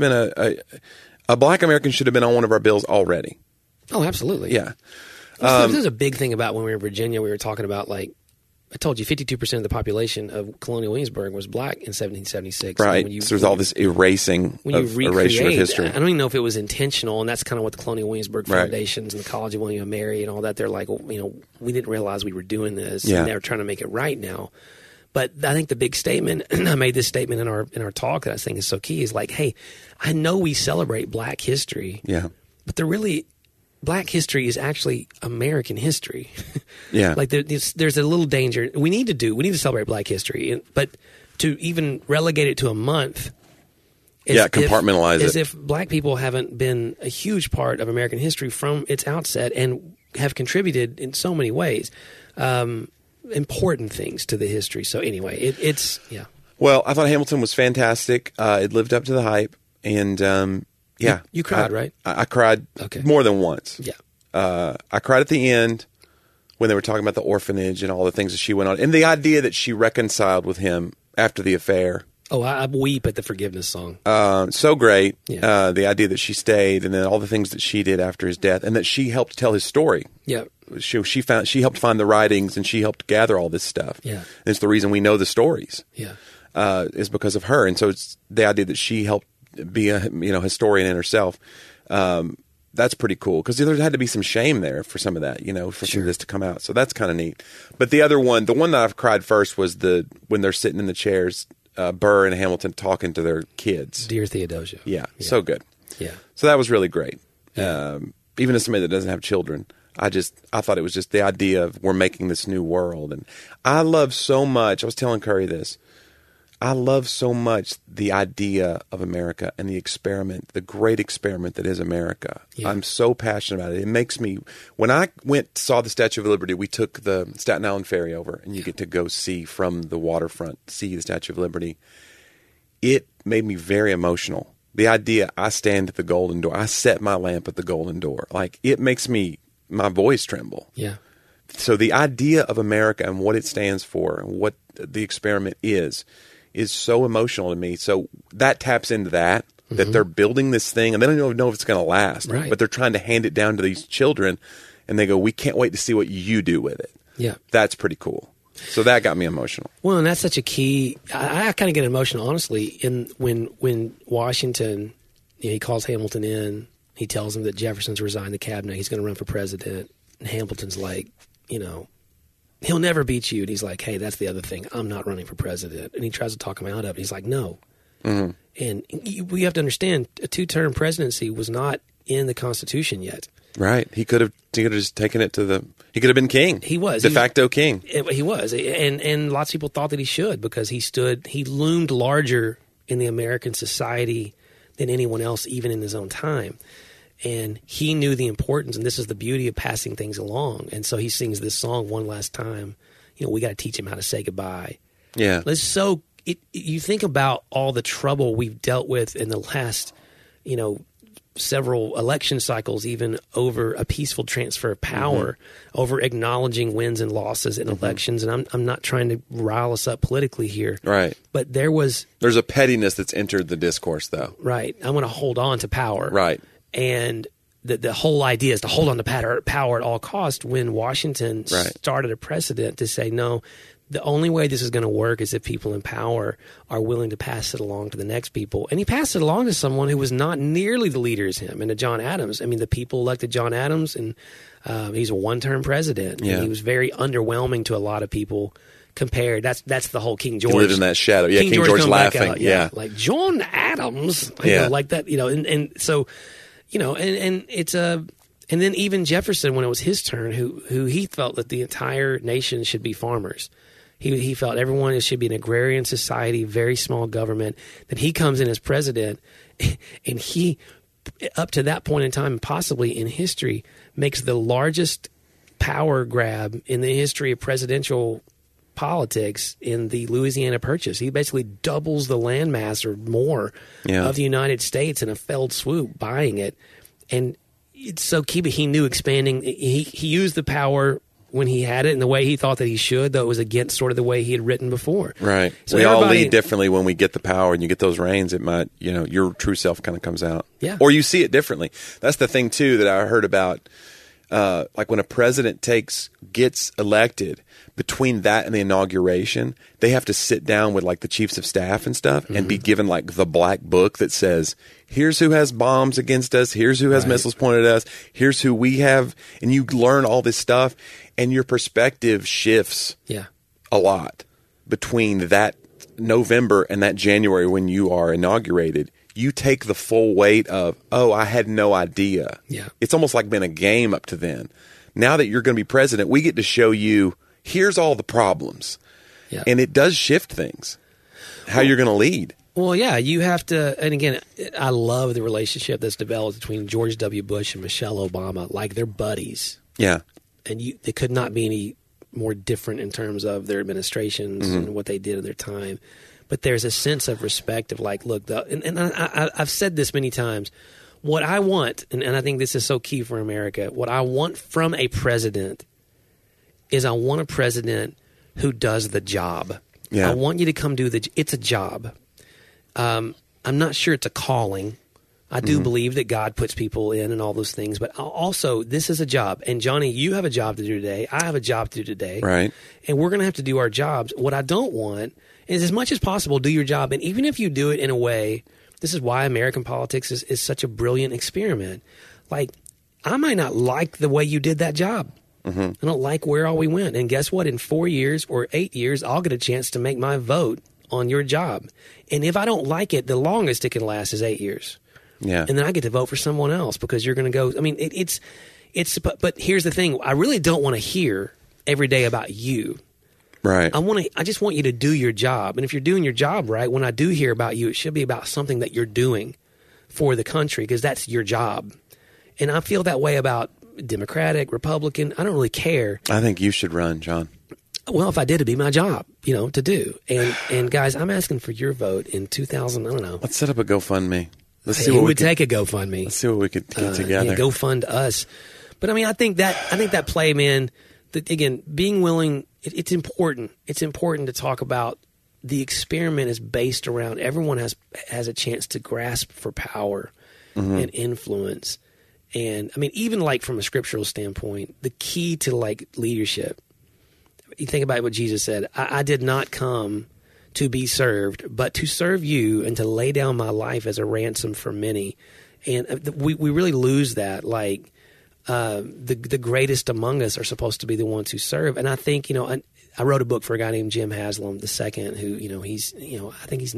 a Black American should have been on one of our bills already. Oh, absolutely. Yeah. This is a big thing about when we were in Virginia. We were talking about, like, I told you 52% of the population of Colonial Williamsburg was black in 1776. Right. When So there's all this erasing erasure of history. I don't even know if it was intentional, and that's kind of what the Colonial Williamsburg Foundations and the College of William and Mary and all that, they're like, we didn't realize we were doing this, Yeah. and they're trying to make it right now. But I think the big statement, and I made this statement in our talk that I think is so key, is like, hey, I know we celebrate black history, Yeah. but black history is actually American history. Yeah. Like there's a little danger. We need to celebrate black history, but to even relegate it to a month, compartmentalize it. as if black people haven't been a huge part of American history from its outset and have contributed in so many ways, important things to the history. So anyway, it's. Well, I thought Hamilton was fantastic. It lived up to the hype, and yeah, you cried, right? I cried more than once. Yeah, I cried at the end when they were talking about the orphanage and all the things that she went on, and the idea that she reconciled with him after the affair. Oh, I weep at the forgiveness song. So great. Yeah. The idea that she stayed, and then all the things that she did after his death, and that she helped tell his story. Yeah. She helped find the writings, and she helped gather all this stuff. Yeah. And it's the reason we know the stories. Yeah. Is because of her, and so it's the idea that she helped be a historian in herself. That's pretty cool, because there had to be some shame there for some of that, for some of this to come out. So that's kind of neat. But the other one, the one that I've cried first, was when they're sitting in the chairs, Burr and Hamilton talking to their kids. Dear Theodosia. Yeah, so good. Yeah. So that was really great. Yeah. Even as somebody that doesn't have children, I thought it was just the idea of we're making this new world. And I love so much, I was telling Curry this, I love so much the idea of America and the experiment, the great experiment that is America. Yeah. I'm so passionate about it. It makes me, when I saw the Statue of Liberty, we took the Staten Island ferry over, and you get to go see from the waterfront, see the Statue of Liberty. It made me very emotional. The idea, I stand at the Golden Door, I set my lamp at the Golden Door. Like, it makes my voice tremble. Yeah. So the idea of America and what it stands for and what the experiment is so emotional to me. So that taps into that they're building this thing, and they don't even know if it's going to last. Right. But they're trying to hand it down to these children, and they go, we can't wait to see what you do with it. Yeah. That's pretty cool. So that got me emotional. Well, and that's such a key. I kind of get emotional, honestly, when Washington, he calls Hamilton in. He tells him that Jefferson's resigned the cabinet. He's going to run for president. And Hamilton's like, he'll never beat you. And he's like, hey, that's the other thing. I'm not running for president. And he tries to talk him out of it. He's like, no. Mm-hmm. And we have to understand, a 2-term presidency was not in the Constitution yet. Right. He could have just taken it he could have been king. He was. De facto king. He was. And lots of people thought that he should, because he loomed larger in the American society than anyone else, even in his own time. And he knew the importance, and this is the beauty of passing things along. And so he sings this song one last time. We got to teach him how to say goodbye. Yeah. You think about all the trouble we've dealt with in the last, several election cycles, even over a peaceful transfer of power, over acknowledging wins and losses in elections. And I'm not trying to rile us up politically here. Right. But there's a pettiness that's entered the discourse, though. Right. I want to hold on to power. Right. And the whole idea is to hold on to power at all costs, when Washington started a precedent to say, no, the only way this is going to work is if people in power are willing to pass it along to the next people. And he passed it along to someone who was not nearly the leader as him, and to John Adams. I mean, the people elected John Adams, and he's a 1-term president. Yeah. And he was very underwhelming to a lot of people compared. That's the whole King George. He lived in that shadow. Yeah, King George laughing. Yeah. Like John Adams. Like that, and so, and it's and then even Jefferson, when it was his turn, who he felt that the entire nation should be farmers. He felt everyone should be an agrarian society, very small government. That he comes in as president, and he, up to that point in time, possibly in history, makes the largest power grab in the history of presidential politics in the Louisiana Purchase. He basically doubles the landmass or more of the United States in a felled swoop, buying it. And it's so key, but he knew expanding. He used the power when he had it in the way he thought that he should, though it was against sort of the way he had written before. Right. So we all lead differently when we get the power and you get those reins. It might, your true self kind of comes out. Yeah. Or you see it differently. That's the thing, too, that I heard about. Like when a president gets elected, between that and the inauguration, they have to sit down with like the chiefs of staff and stuff and be given like the black book that says, here's who has bombs against us, here's who has missiles pointed at us, here's who we have, and you learn all this stuff, and your perspective shifts a lot between that November and that January when you are inaugurated. You take the full weight of, I had no idea. Yeah. It's almost like been a game up to then. Now that you're going to be president, we get to show you, here's all the problems. Yeah. And it does shift things, how you're going to lead. Well, yeah, you have to, and again, I love the relationship that's developed between George W. Bush and Michelle Obama. Like, they're buddies. Yeah. And they could not be any more different in terms of their administrations and what they did at their time. But there's a sense of respect of like, look, I've said this many times. What I want, and I think this is so key for America, what I want from a president is I want a president who does the job. Yeah. I want you to come do it's a job. I'm not sure it's a calling. I do believe that God puts people in and all those things, but also this is a job. And Johnny, you have a job to do today. I have a job to do today. Right. And we're going to have to do our jobs. What I don't want is, as much as possible, do your job. And even if you do it in a way, this is why American politics is such a brilliant experiment. Like, I might not like the way you did that job. I don't like where all we went. And guess what? In 4 years or 8 years, I'll get a chance to make my vote on your job. And if I don't like it, the longest it can last is 8 years. Yeah. And then I get to vote for someone else because you're going to go. I mean, but here's the thing. I really don't want to hear every day about you. Right. I just want you to do your job. And if you're doing your job right, when I do hear about you, it should be about something that you're doing for the country, because that's your job. And I feel that way about Democratic, Republican. I don't really care. I think you should run, John. Well, if I did, it'd be my job, to do. And guys, I'm asking for your vote in 2000. I don't know. Let's set up a GoFundMe. Let's see Who what we would take a GoFundMe? Let's see what we could get together. Yeah, go fund us. But I mean, I think that play, man. That again, being willing. It's important. It's important to talk about the experiment is based around everyone has a chance to grasp for power and influence. And I mean, even like from a scriptural standpoint, the key to like leadership. You think about what Jesus said. I did not come to be served, but to serve you and to lay down my life as a ransom for many. And we really lose that. Like the greatest among us are supposed to be the ones who serve. And I think, I wrote a book for a guy named Jim Haslam II, who, he's, I think he's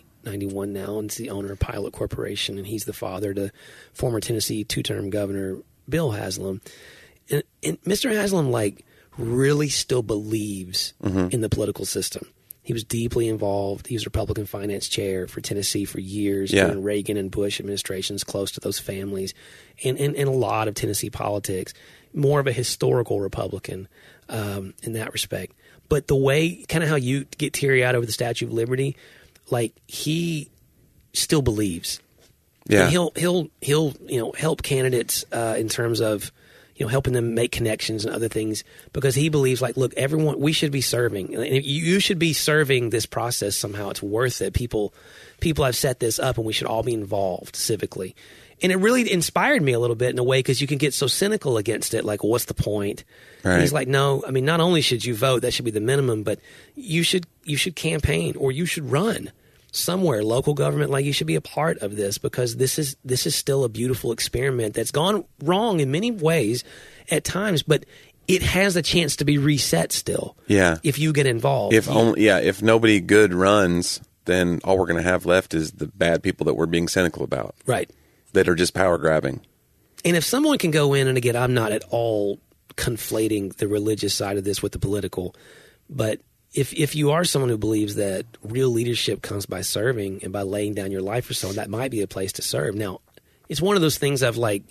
91 now, and he's the owner of Pilot Corporation, and he's the father to former Tennessee 2-term governor Bill Haslam. And Mr. Haslam, like, really still believes in the political system. He was deeply involved. He was Republican finance chair for Tennessee for years during Reagan and Bush administrations, close to those families, and a lot of Tennessee politics. More of a historical Republican in that respect. But the way, kind of how you get teary-eyed over the Statue of Liberty, like, he still believes. Yeah, and he'll help candidates in terms of helping them make connections and other things, because he believes, like, look, everyone, we should be serving. And you should be serving this process somehow. It's worth it. People have set this up, and we should all be involved civically. And it really inspired me a little bit in a way, because you can get so cynical against it. Like, well, what's the point? Right. And he's like, no, I mean, not only should you vote, that should be the minimum, but you should campaign, or you should run somewhere, local government. Like, you should be a part of this, because this is still a beautiful experiment that's gone wrong in many ways at times, but it has a chance to be reset still. Yeah, if you get involved. If nobody good runs, then all we're going to have left is the bad people that we're being cynical about. Right. That are just power grabbing. And if someone can go in, and again, I'm not at all conflating the religious side of this with the political, but if you are someone who believes that real leadership comes by serving and by laying down your life for someone, that might be a place to serve. Now, it's one of those things of like,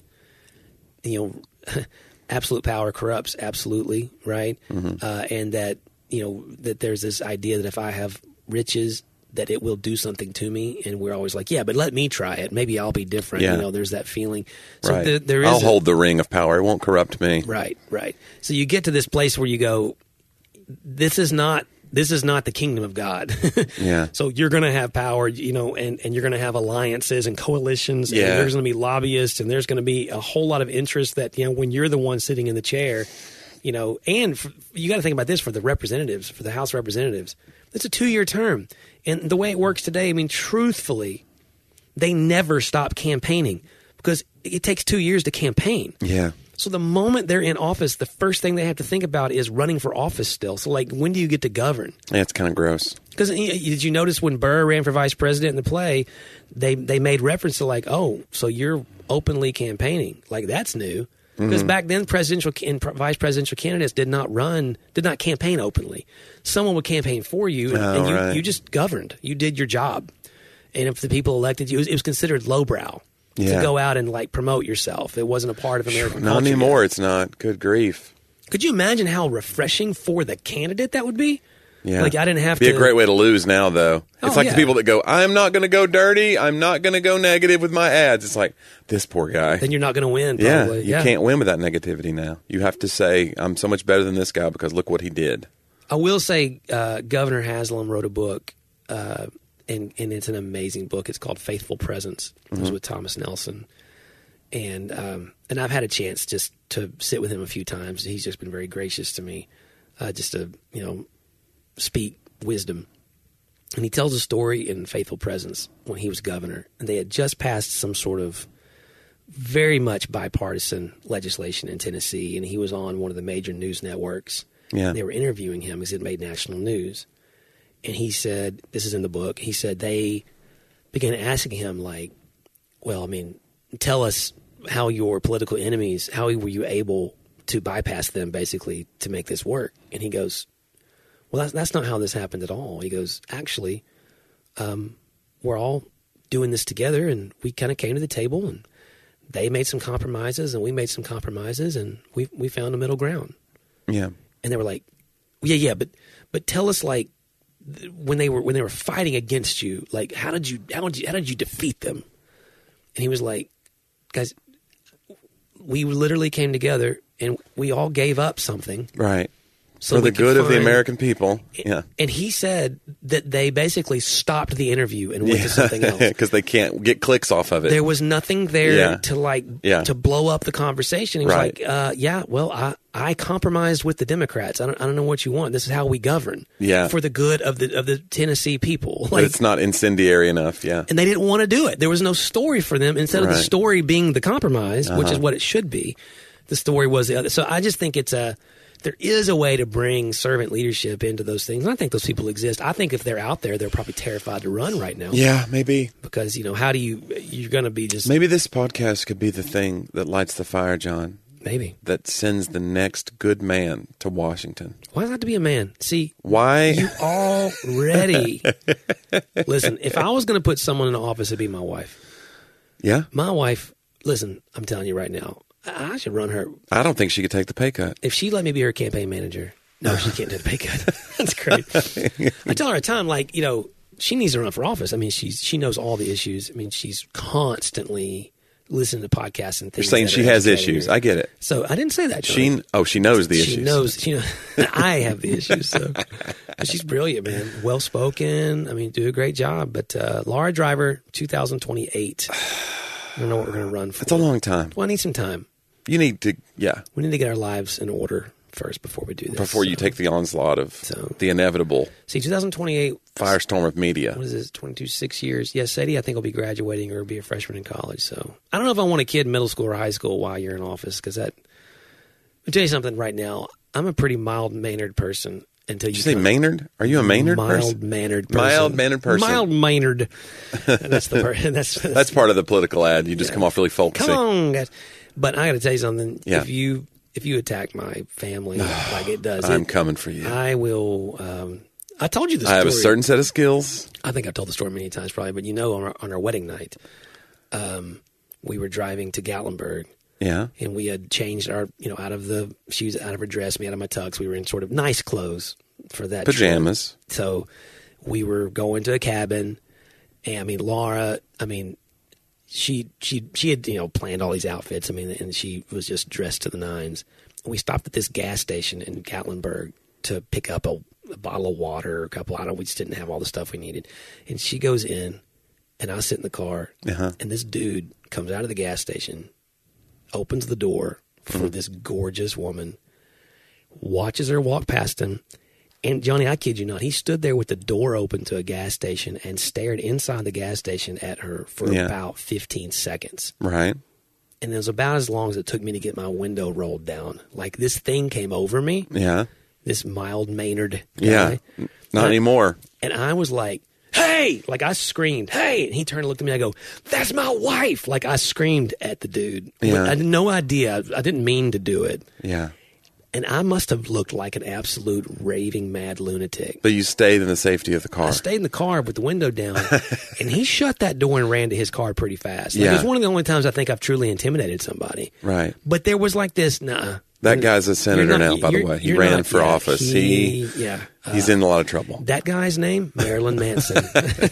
absolute power corrupts, absolutely, right? And that, that there's this idea that if I have riches that it will do something to me, and we're always like, yeah, but let me try it. Maybe I'll be different. Yeah. You know, there's that feeling. So Right. there is I'll hold the ring of power. It won't corrupt me. Right. So you get to this place where you go, this is not the kingdom of God. Yeah. So you're going to have power, you know, and you're going to have alliances and coalitions. Yeah. And there's going to be lobbyists, and there's going to be a whole lot of interest that, you know, when you're the one sitting in the chair, you know, and you got to think about this for the representatives, for the House representatives. It's a 2-year term. And the way it works today, I mean, truthfully, they never stop campaigning because it takes 2 years to campaign. Yeah. So the moment they're in office, the first thing they have to think about is running for office still. So, like, when do you get to govern? Yeah, it's kind of gross. Because did you notice when Burr ran for vice president in the play, they made reference to, like, oh, so you're openly campaigning. Like, that's new. Because back then, presidential and vice presidential candidates did not campaign openly. Someone would campaign for you, and you just governed. You did your job. And if the people elected you, it was considered lowbrow to go out and, like, promote yourself. It wasn't a part of American culture. Not anymore. yet. It's not. Good grief. Could you imagine how refreshing for the candidate that would be? Yeah. Like, I didn't have Be to. a great way to lose now, though. It's like yeah. the people that go, I'm not going to go dirty. I'm not going to go negative with my ads. It's like, this poor guy. Then you're not going to win, Yeah, probably. you can't win with that negativity now. You have to say, I'm so much better than this guy because look what he did. I will say Governor Haslam wrote a book, and it's an amazing book. It's called Faithful Presence. It was with Thomas Nelson. And I've had a chance just to sit with him a few times. He's just been very gracious to me, just to, you know, speak wisdom. And he tells a story in Faithful Presence when he was governor, and they had just passed some sort of very much bipartisan legislation in Tennessee, and he was on one of the major news networks. Yeah. They were interviewing him because it made national news. And he said, this is in the book, he said they began asking him, like, well, I mean, tell us how your political enemies, how were you able to bypass them, basically, to make this work? And he goes, well, that's not how this happened at all. He goes, actually, we're all doing this together, and we kind of came to the table, and they made some compromises, and we made some compromises, and we found a middle ground. Yeah. And they were like, yeah, but tell us, like, when they were fighting against you, like, how did you defeat them? And he was like, guys, we literally came together and we all gave up something. Right. So for the good of the American people. Yeah. And he said that they basically stopped the interview and went to something else. Because they can't get clicks off of it. There was nothing there to blow up the conversation. He was like, well, I compromised with the Democrats. I don't know what you want. This is how we govern. Yeah. For the good of the Tennessee people. But it's not incendiary enough. Yeah. And they didn't want to do it. There was no story for them. Instead of the story being the compromise, which is what it should be, the story was the other. So I just think there is a way to bring servant leadership into those things. And I think those people exist. I think if they're out there, they're probably terrified to run right now. Yeah, maybe. Because, how do you're going to be just... Maybe this podcast could be the thing that lights the fire, John. Maybe. That sends the next good man to Washington. Why does it have to be a man? See, why? You already... Listen, if I was going to put someone in the office, it'd be my wife. Yeah? My wife, listen, I'm telling you right now, I should run her. I don't think she could take the pay cut. If she let me be her campaign manager, no, she can't take the pay cut. That's great. I tell her at a time, like, she needs to run for office. I mean, she knows all the issues. I mean, she's constantly listening to podcasts and things. You're saying she has issues. I get it. So I didn't say that. She knows the issues. She knows. I have the issues. So but she's brilliant, man. Well spoken. I mean, do a great job. But Laura Driver, 2028. I don't know what we're going to run for. It's a long time. Well, I need some time. You need to, We need to get our lives in order first before we do this. Before you take the onslaught of the inevitable. See, 2028. Firestorm of media. What is this, 6 years? Yes, Sadie, I think will be graduating or be a freshman in college. So I don't know if I want a kid in middle school or high school while you're in office because I'll tell you something right now. I'm a pretty mild-mannered person. Until Did you say Maynard? Are you a Maynard person? Mild-mannered person. Mild-mannered person. Mild-mannered. That's the person. That's part of the political ad. You just come off really folksy. Come on, guys. But I got to tell you something. Yeah. If you attack my family like it does, I'm coming for you. I will. I told you this story. I have a certain set of skills. I think I've told the story many times probably, but on our wedding night, we were driving to Gatlinburg. Yeah. And we had changed she was out of her dress, me out of my tux. We were in sort of nice clothes for that pajamas. trip. So we were going to a cabin, and I mean, Laura, I mean, she had, you know, planned all these outfits. I mean, and she was just dressed to the nines. And we stopped at this gas station in Gatlinburg to pick up a bottle of water, we just didn't have all the stuff we needed. And she goes in, and I sit in the car, and this dude comes out of the gas station, opens the door for this gorgeous woman, watches her walk past him, and Johnny, I kid you not, he stood there with the door open to a gas station and stared inside the gas station at her for about 15 seconds. Right. And it was about as long as it took me to get my window rolled down. Like, this thing came over me. Yeah. This mild Maynard guy. Yeah. Not anymore. And I was like, hey! Like, I screamed, hey! And he turned and looked at me. I go, that's my wife! Like, I screamed at the dude. Yeah. I had no idea. I didn't mean to do it. Yeah. And I must have looked like an absolute raving mad lunatic. But you stayed in the safety of the car. I stayed in the car with the window down, and he shut that door and ran to his car pretty fast. Like, Yeah. It was one of the only times I think I've truly intimidated somebody. Right. But there was like this, nah. That guy's a senator now, by the way. He ran for office. He's in a lot of trouble. That guy's name, Marilyn Manson.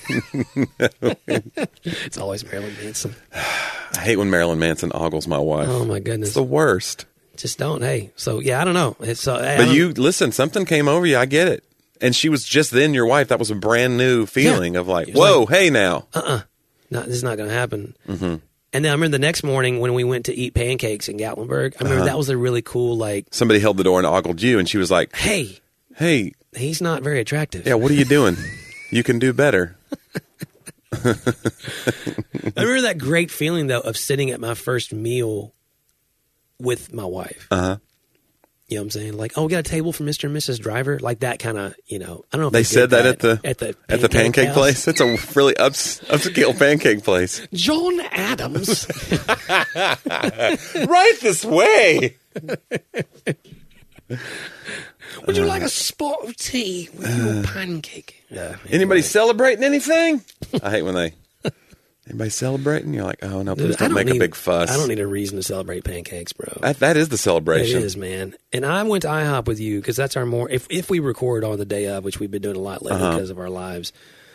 It's always Marilyn Manson. I hate when Marilyn Manson ogles my wife. Oh, my goodness. It's the worst. Just don't. Hey, so yeah, I don't know. It's But you listen. Something came over you. I get it. And she was just then your wife. That was a brand new feeling of like, whoa, like, hey now. no, this is not going to happen. Mm-hmm. And then I remember the next morning when we went to eat pancakes in Gatlinburg. I remember that was a really cool like. Somebody held the door and ogled you, and she was like, hey, he's not very attractive. Yeah, what are you doing? You can do better. I remember that great feeling though of sitting at my first meal with my wife. You know what I'm saying? Like, oh, we got a table for Mr. and Mrs. Driver. Like that kind of, you know, I don't know if They said that at the pancake house. place. It's a really upscale pancake place. John Adams. Right this way. Would you like a spot of tea with your pancake? Anybody celebrating anything? I hate when they. Anybody celebrating? You're like, oh no, please don't make a big fuss. I don't need a reason to celebrate pancakes, bro. That is the celebration. It is, man. And I went to IHOP with you because that's our more. If we record on the day of, which we've been doing a lot lately because of our lives,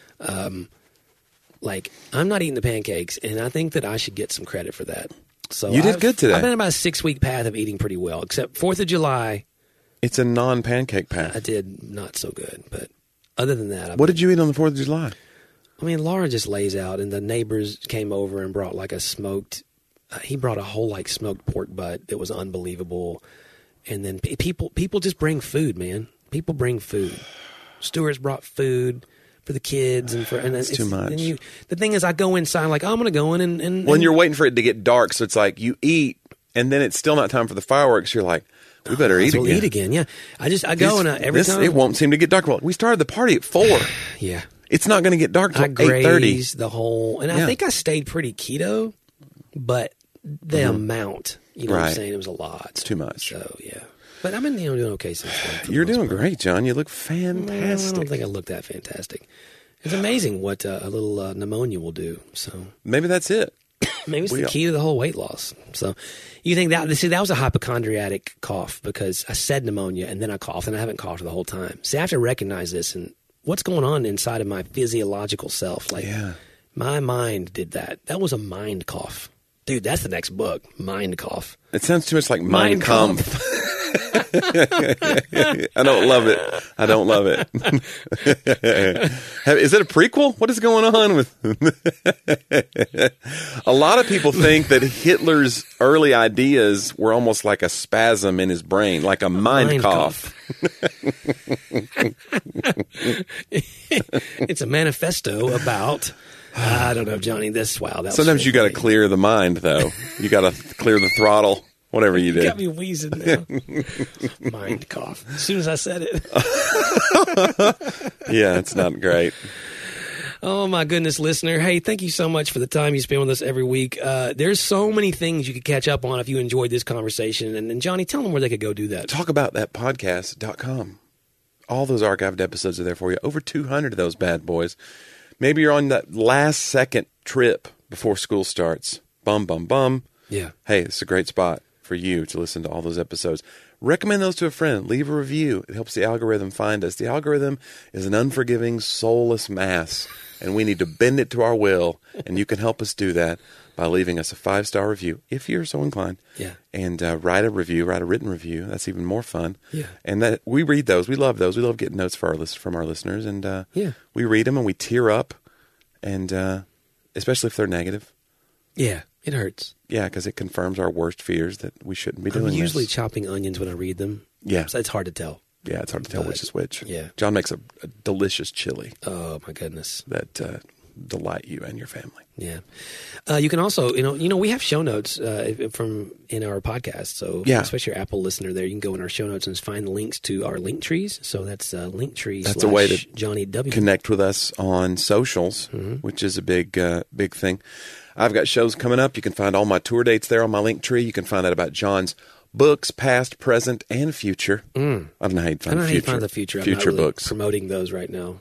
like I'm not eating the pancakes, and I think that I should get some credit for that. So you did good today. I've been on about a 6-week path of eating pretty well, except 4th of July. It's a non-pancake path. I did not so good, but other than that, what did you eat on the 4th of July? I mean, Laura just lays out, and the neighbors came over and brought like a smoked. He brought a whole like smoked pork butt that was unbelievable, and then people just bring food, man. People bring food. Stewart's brought food for the kids, and it's too much. The thing is, I go inside like I'm going to go in and when you're waiting for it to get dark, so it's like you eat, and then it's still not time for the fireworks. You're like, we better eat again. We'll eat again, yeah. I go and every time it won't seem to get dark. Well, we started the party at 4. Yeah. It's not going to get dark till 8:30. I grazed the whole, and I think I stayed pretty keto, but the amount, you know what I'm saying, it was a lot. It's too much. So, yeah. But I've been doing okay since then. You're doing great, John. You look fantastic. I don't think I look that fantastic. It's amazing what a little pneumonia will do. So maybe that's it. Maybe it's the key to the whole weight loss. So you think that was a hypochondriac cough because I said pneumonia and then I coughed and I haven't coughed the whole time. See, I have to recognize this and what's going on inside of my physiological self. Like my mind did that. That was a mind cough. Dude, that's the next book, Mind Cough. It sounds too much like Mein Kampf. I don't love it. Is it a prequel? What is going on with a lot of people think that Hitler's early ideas were almost like a spasm in his brain, like a mind cough. It's a manifesto about I don't know, Johnny. Sometimes you got to clear the mind, though. You got to clear the throttle. Whatever you did. You got me wheezing now. Mind cough. As soon as I said it. Yeah, it's not great. Oh, my goodness, listener. Hey, thank you so much for the time you spend with us every week. There's so many things you could catch up on if you enjoyed this conversation. And Johnny, tell them where they could go do that. Talkaboutthatpodcast.com. All those archived episodes are there for you. Over 200 of those bad boys. Maybe you're on that last second trip before school starts. Bum, bum, bum. Yeah. Hey, it's a great spot for you to listen to all those episodes. recommend those to a friend. Leave a review. It helps the algorithm find us. The algorithm is an unforgiving, soulless mass, and we need to bend it to our will, and you can help us do that by leaving us a 5-star review, if you're so inclined. Yeah. And write a written review. That's even more fun. Yeah. And that we read those. We love those. We love getting notes from our listeners, and we read them and we tear up, and especially if they're negative. Yeah, it hurts. Yeah, because it confirms our worst fears that we shouldn't be doing I'm usually this. chopping onions when I read them. Yeah. So it's hard to tell. Yeah, it's hard to tell which is which. Yeah. John makes a delicious chili Oh, my goodness. that delight you and your family. Yeah. You can also, we have show notes from in our podcast. So especially your Apple listener there, you can go in our show notes and find the links to our link trees. So that's Linktree. That's a way to Johnny W. Connect with us on socials, which is a big thing. I've got shows coming up. You can find all my tour dates there on my Linktree. You can find out about John's books, past, present, and future. I don't know how you'd find the future. How you find the future. I'm not really books. Promoting those right now.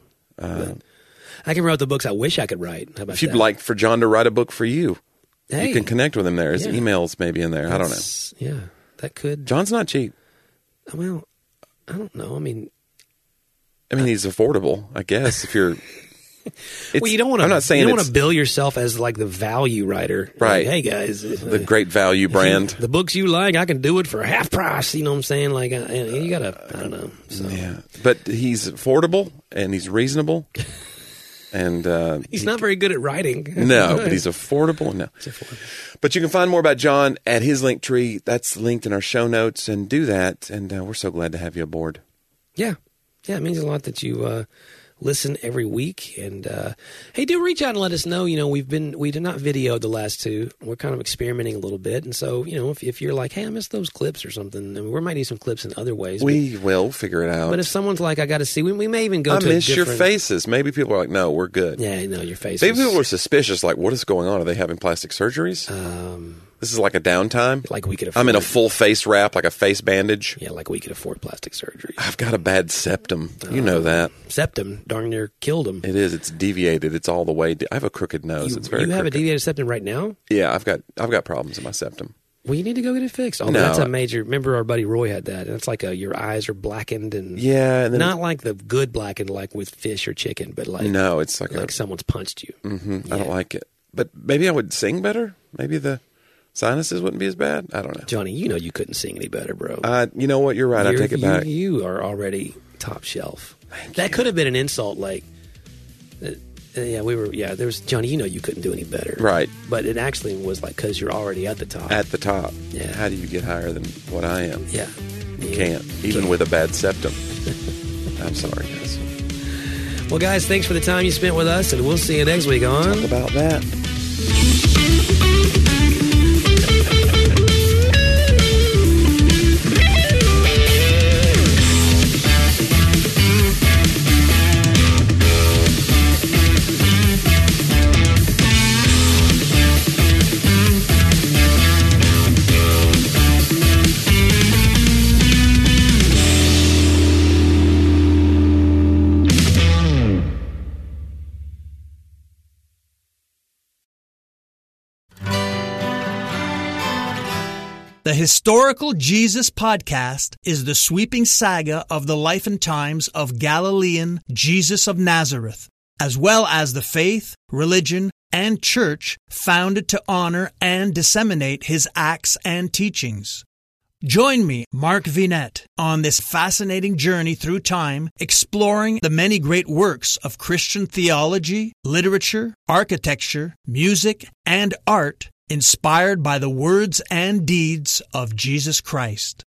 I can write the books I wish I could write. How about if you'd that? like for John to write a book for you, Hey. you can connect with him there. His email's maybe in there. I don't know. Yeah, that could. John's not cheap. Well, I don't know. I mean, he's affordable, I guess. If you're, well, you don't want to. I'm not saying you don't want to bill yourself as like the value writer, right? Like, hey guys, the great value brand. The books you like, I can do it for half price. You know what I'm saying? Like, you gotta. I don't know. So. Yeah, but he's affordable and he's reasonable. And he's not very good at writing. No, but he's affordable. No, It's affordable. But you can find more about John at his Linktree. That's linked in our show notes, and do that. And we're so glad to have you aboard. Yeah, it means a lot that you listen every week. And hey, do reach out and let us know. We did not video the last two. We're kind of experimenting a little bit, and so if you're like, hey, I missed those clips or something, I mean, we might do some clips in other ways. We will figure it out. But if someone's like, I got to see, we may even go I to miss a your different... faces. Maybe people are like, no, we're good. Yeah, no, your faces. Maybe people are suspicious, like, what is going on? Are they having plastic surgeries? This is like a downtime? Like we could afford... I'm in a full face wrap, like a face bandage. Yeah, like we could afford plastic surgery. I've got a bad septum. You know that. Septum, darn near killed him. It is. It's deviated. It's all the way. I have a crooked nose. It's very You have crooked. a deviated septum right now? Yeah, I've got problems in my septum. Well, you need to go get it fixed. Oh, No. that's a major... Remember our buddy Roy had that. And it's like your eyes are blackened and... Yeah. And then not like the good blackened like with fish or chicken, but like... No, it's like someone's punched you. I don't like it. But maybe I would sing better. Maybe the sinuses wouldn't be as bad. I don't know. Johnny, you couldn't sing any better, bro. You know what? You're right. I take it back. You are already top shelf. That could have been an insult, like... there was Johnny. You couldn't do any better, Right. But it actually was like because you're already at the top. At the top. Yeah. How do you get higher than what I am? Yeah, You can't, even with a bad septum. I'm sorry, guys. Well, guys, thanks for the time you spent with us, and we'll see you next week on Talk about that. The Historical Jesus Podcast is the sweeping saga of the life and times of Galilean Jesus of Nazareth, as well as the faith, religion, and church founded to honor and disseminate his acts and teachings. Join me, Mark Vinette, on this fascinating journey through time, exploring the many great works of Christian theology, literature, architecture, music, and art, inspired by the words and deeds of Jesus Christ.